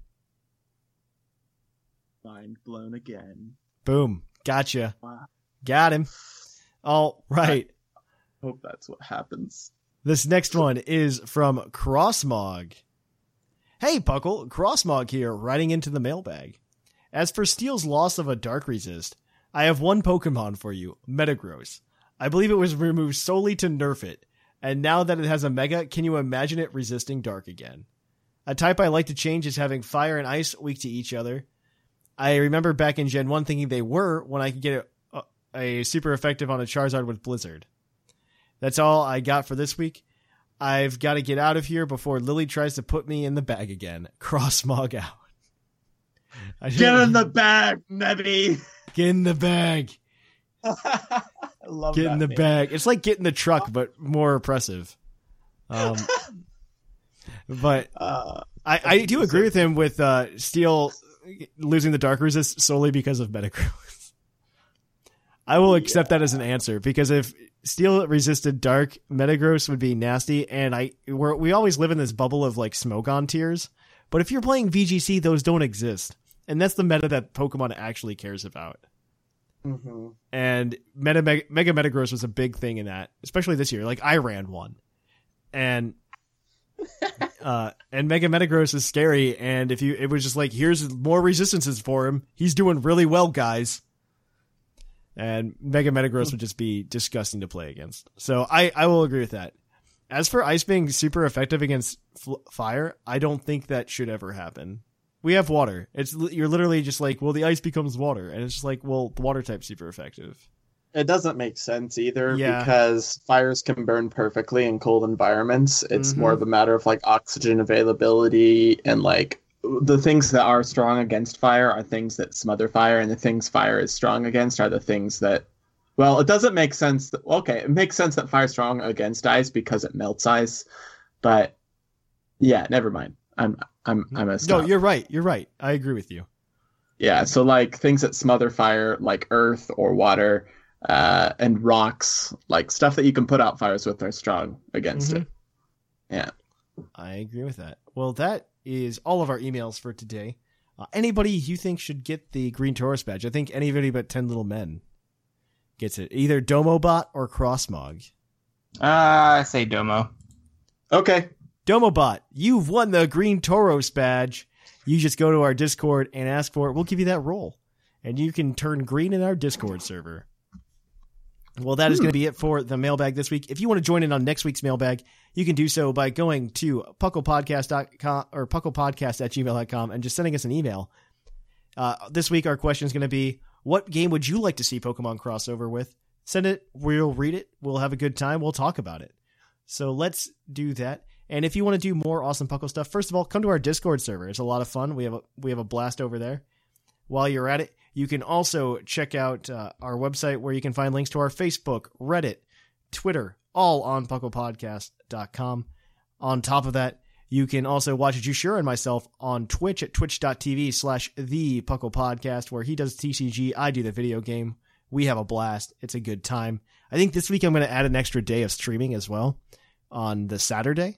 Mind blown again. Boom. Gotcha. Wow. Got him. All right. Hope that's what happens. This next one is from Crossmog. Hey, Puckle. Crossmog here, writing into the mailbag. As for Steel's loss of a Dark Resist, I have one Pokemon for you, Metagross. I believe it was removed solely to nerf it, and now that it has a Mega, can you imagine it resisting Dark again? A type I like to change is having Fire and Ice weak to each other. I remember back in Gen one thinking they were when I could get a, a super effective on a Charizard with Blizzard. That's all I got for this week. I've got to get out of here before Lily tries to put me in the bag again. Crossmog out. I Get didn't- in the bag, Nebby. Get in the bag. I love Get that in the name. bag. It's like get in the truck, but more oppressive. Um, but Uh, I, I do agree with him with uh, Steel losing the Dark Resist solely because of Metagross. I will accept that as an answer because if Steel resisted Dark, Metagross would be nasty, and I we're, we always live in this bubble of like Smogon tiers But if you're playing V G C, those don't exist. And that's the meta that Pokemon actually cares about. Mm-hmm. And Meta, Mega, Mega Metagross was a big thing in that, especially this year. Like, I ran one. And uh, and Mega Metagross is scary. And if you, it was just like, here's more resistances for him. He's doing really well, guys. And Mega Metagross would just be disgusting to play against. So I, I will agree with that. As for Ice being super effective against fl- fire, I don't think that should ever happen. We have water. It's You're literally just like, well, the ice becomes water. And it's just like, well, the water type's super effective. It doesn't make sense either Yeah. because fires can burn perfectly in cold environments. It's Mhm. more of a matter of like oxygen availability and like the things that are strong against fire are things that smother fire, and the things fire is strong against are the things that, well, it doesn't make sense. That, okay, it makes sense that fire's strong against ice because it melts ice, but yeah, never mind. I'm I'm I'm a No, you're right. You're right. I agree with you. Yeah, so like things that smother fire, like earth or water, uh, and rocks, like stuff that you can put out fires with, are strong against Mhm. it. Yeah. I agree with that. Well, that is all of our emails for today. Uh, anybody you think should get the Green Taurus badge? I think anybody but ten Little Men gets it. Either Domobot or Crossmog. Uh, I say Domo. Okay. Domobot, you've won the Green Tauros badge. You just go to our Discord and ask for it. We'll give you that role. And you can turn green in our Discord server. Well, that is going to be it for the mailbag this week. If you want to join in on next week's mailbag, you can do so by going to pucklepodcast dot com or pucklepodcast at gmail dot com and just sending us an email. Uh, this week, our question is going to be, what game would you like to see Pokemon crossover with? Send it. We'll read it. We'll have a good time. We'll talk about it. So let's do that. And if you want to do more awesome Puckle stuff, first of all, come to our Discord server. It's a lot of fun. We have a, we have a blast over there. While you're at it, you can also check out uh, our website where you can find links to our Facebook, Reddit, Twitter, all on puckle podcast dot com. On top of that, you can also watch Jushur and myself on Twitch at twitch dot t v slash the Puckle Podcast, where he does T C G, I do the video game. We have a blast. It's a good time. I think this week I'm going to add an extra day of streaming as well on the Saturday.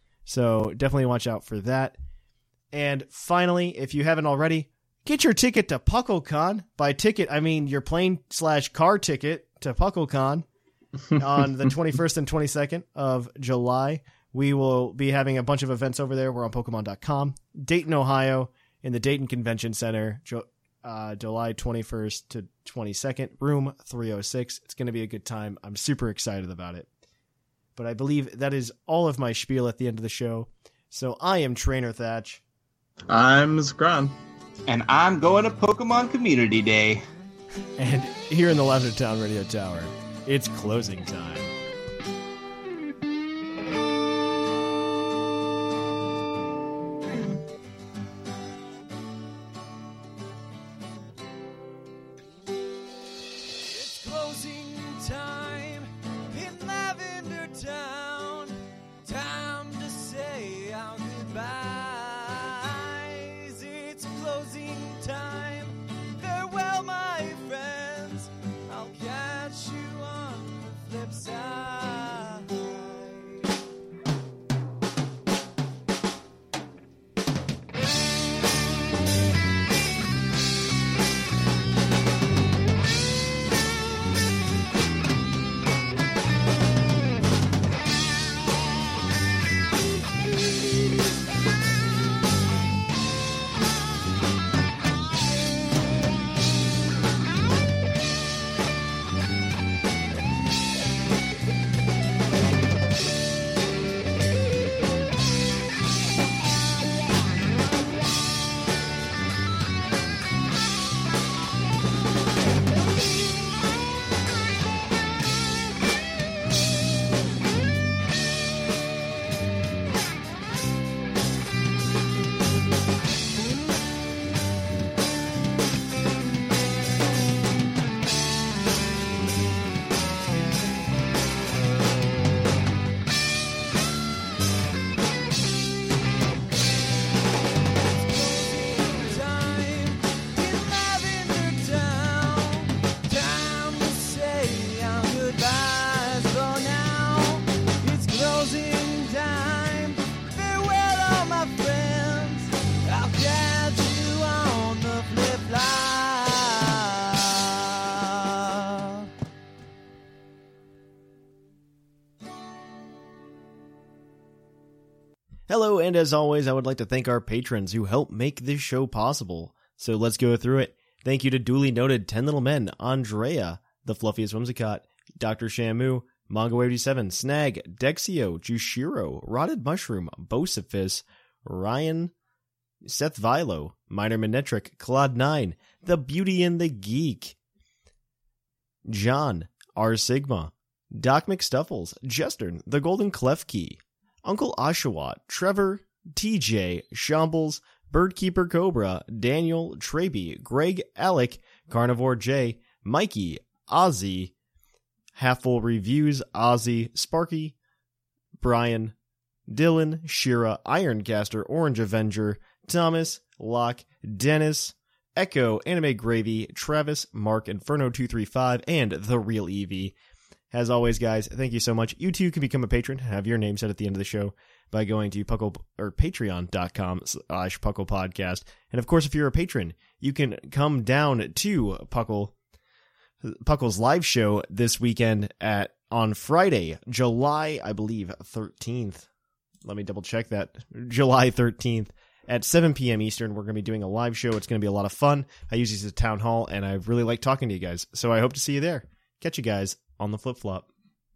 So definitely watch out for that. And finally, if you haven't already, get your ticket to PuckleCon. By ticket, I mean your plane slash car ticket to PuckleCon on the twenty-first and twenty-second of July. We will be having a bunch of events over there. We're on Pokemon dot com. Dayton, Ohio, in the Dayton Convention Center, uh, July twenty-first to twenty-second, room three oh six. It's going to be a good time. I'm super excited about it. But I believe that is all of my spiel at the end of the show. So I am Trainer Thatch. I'm Zgron. And I'm going to Pokemon Community Day. And here in the Lavender Town Radio Tower, it's closing time. It's closing time in Lavender Town. Time to say our goodbyes. It's closing time. Farewell, my friends. I'll catch you on the flip side. Hello, and as always, I would like to thank our patrons who help make this show possible. So let's go through it. Thank you to duly noted ten Little Men, Andrea, The Fluffiest Whimsicott, Doctor Shamu, Mongo eighty-seven, Snag, Dexio, Jushiro, Rotted Mushroom, Bocephus, Ryan, Seth Vilo, Minor Manetric, Claude nine, The Beauty and the Geek, John, R Sigma, Doc McStuffles, Jester, The Golden Clef Key, Uncle Oshawott, Trevor, T J, Shambles, Birdkeeper Cobra, Daniel, Traby, Greg, Alec, Carnivore J, Mikey, Ozzy, Half-Full Reviews, Ozzy, Sparky, Brian, Dylan, Shira, Ironcaster, Orange Avenger, Thomas, Locke, Dennis, Echo, Anime Gravy, Travis, Mark, Inferno two three five, and The Real Eevee. As always, guys, thank you so much. You too can become a patron and have your name said at the end of the show by going to Puckle or patreon.com slash Puckle Podcast. And of course, if you're a patron, you can come down to Puckle Puckle's live show this weekend at on Friday, July, I believe, thirteenth. Let me double check that. July thirteenth at seven p.m. Eastern. We're going to be doing a live show. It's going to be a lot of fun. I use these at Town Hall, and I really like talking to you guys. So I hope to see you there. Catch you guys on the flip-flop.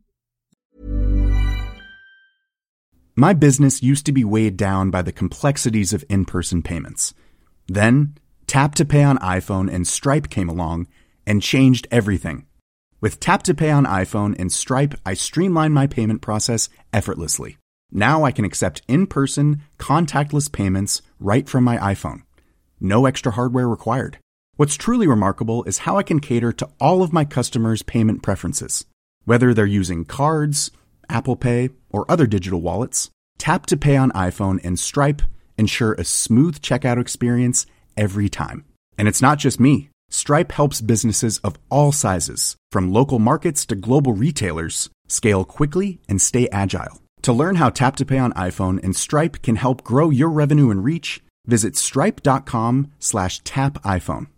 My business used to be weighed down by the complexities of in-person payments. Then, Tap to Pay on iPhone and Stripe came along and changed everything. With Tap to Pay on iPhone and Stripe, I streamlined my payment process effortlessly. Now I can accept in-person, contactless payments right from my iPhone. No extra hardware required. What's truly remarkable is how I can cater to all of my customers' payment preferences. Whether they're using cards, Apple Pay, or other digital wallets, Tap to Pay on iPhone and Stripe ensure a smooth checkout experience every time. And it's not just me. Stripe helps businesses of all sizes, from local markets to global retailers, scale quickly and stay agile. To learn how Tap to Pay on iPhone and Stripe can help grow your revenue and reach, visit stripe.com slash tap iPhone.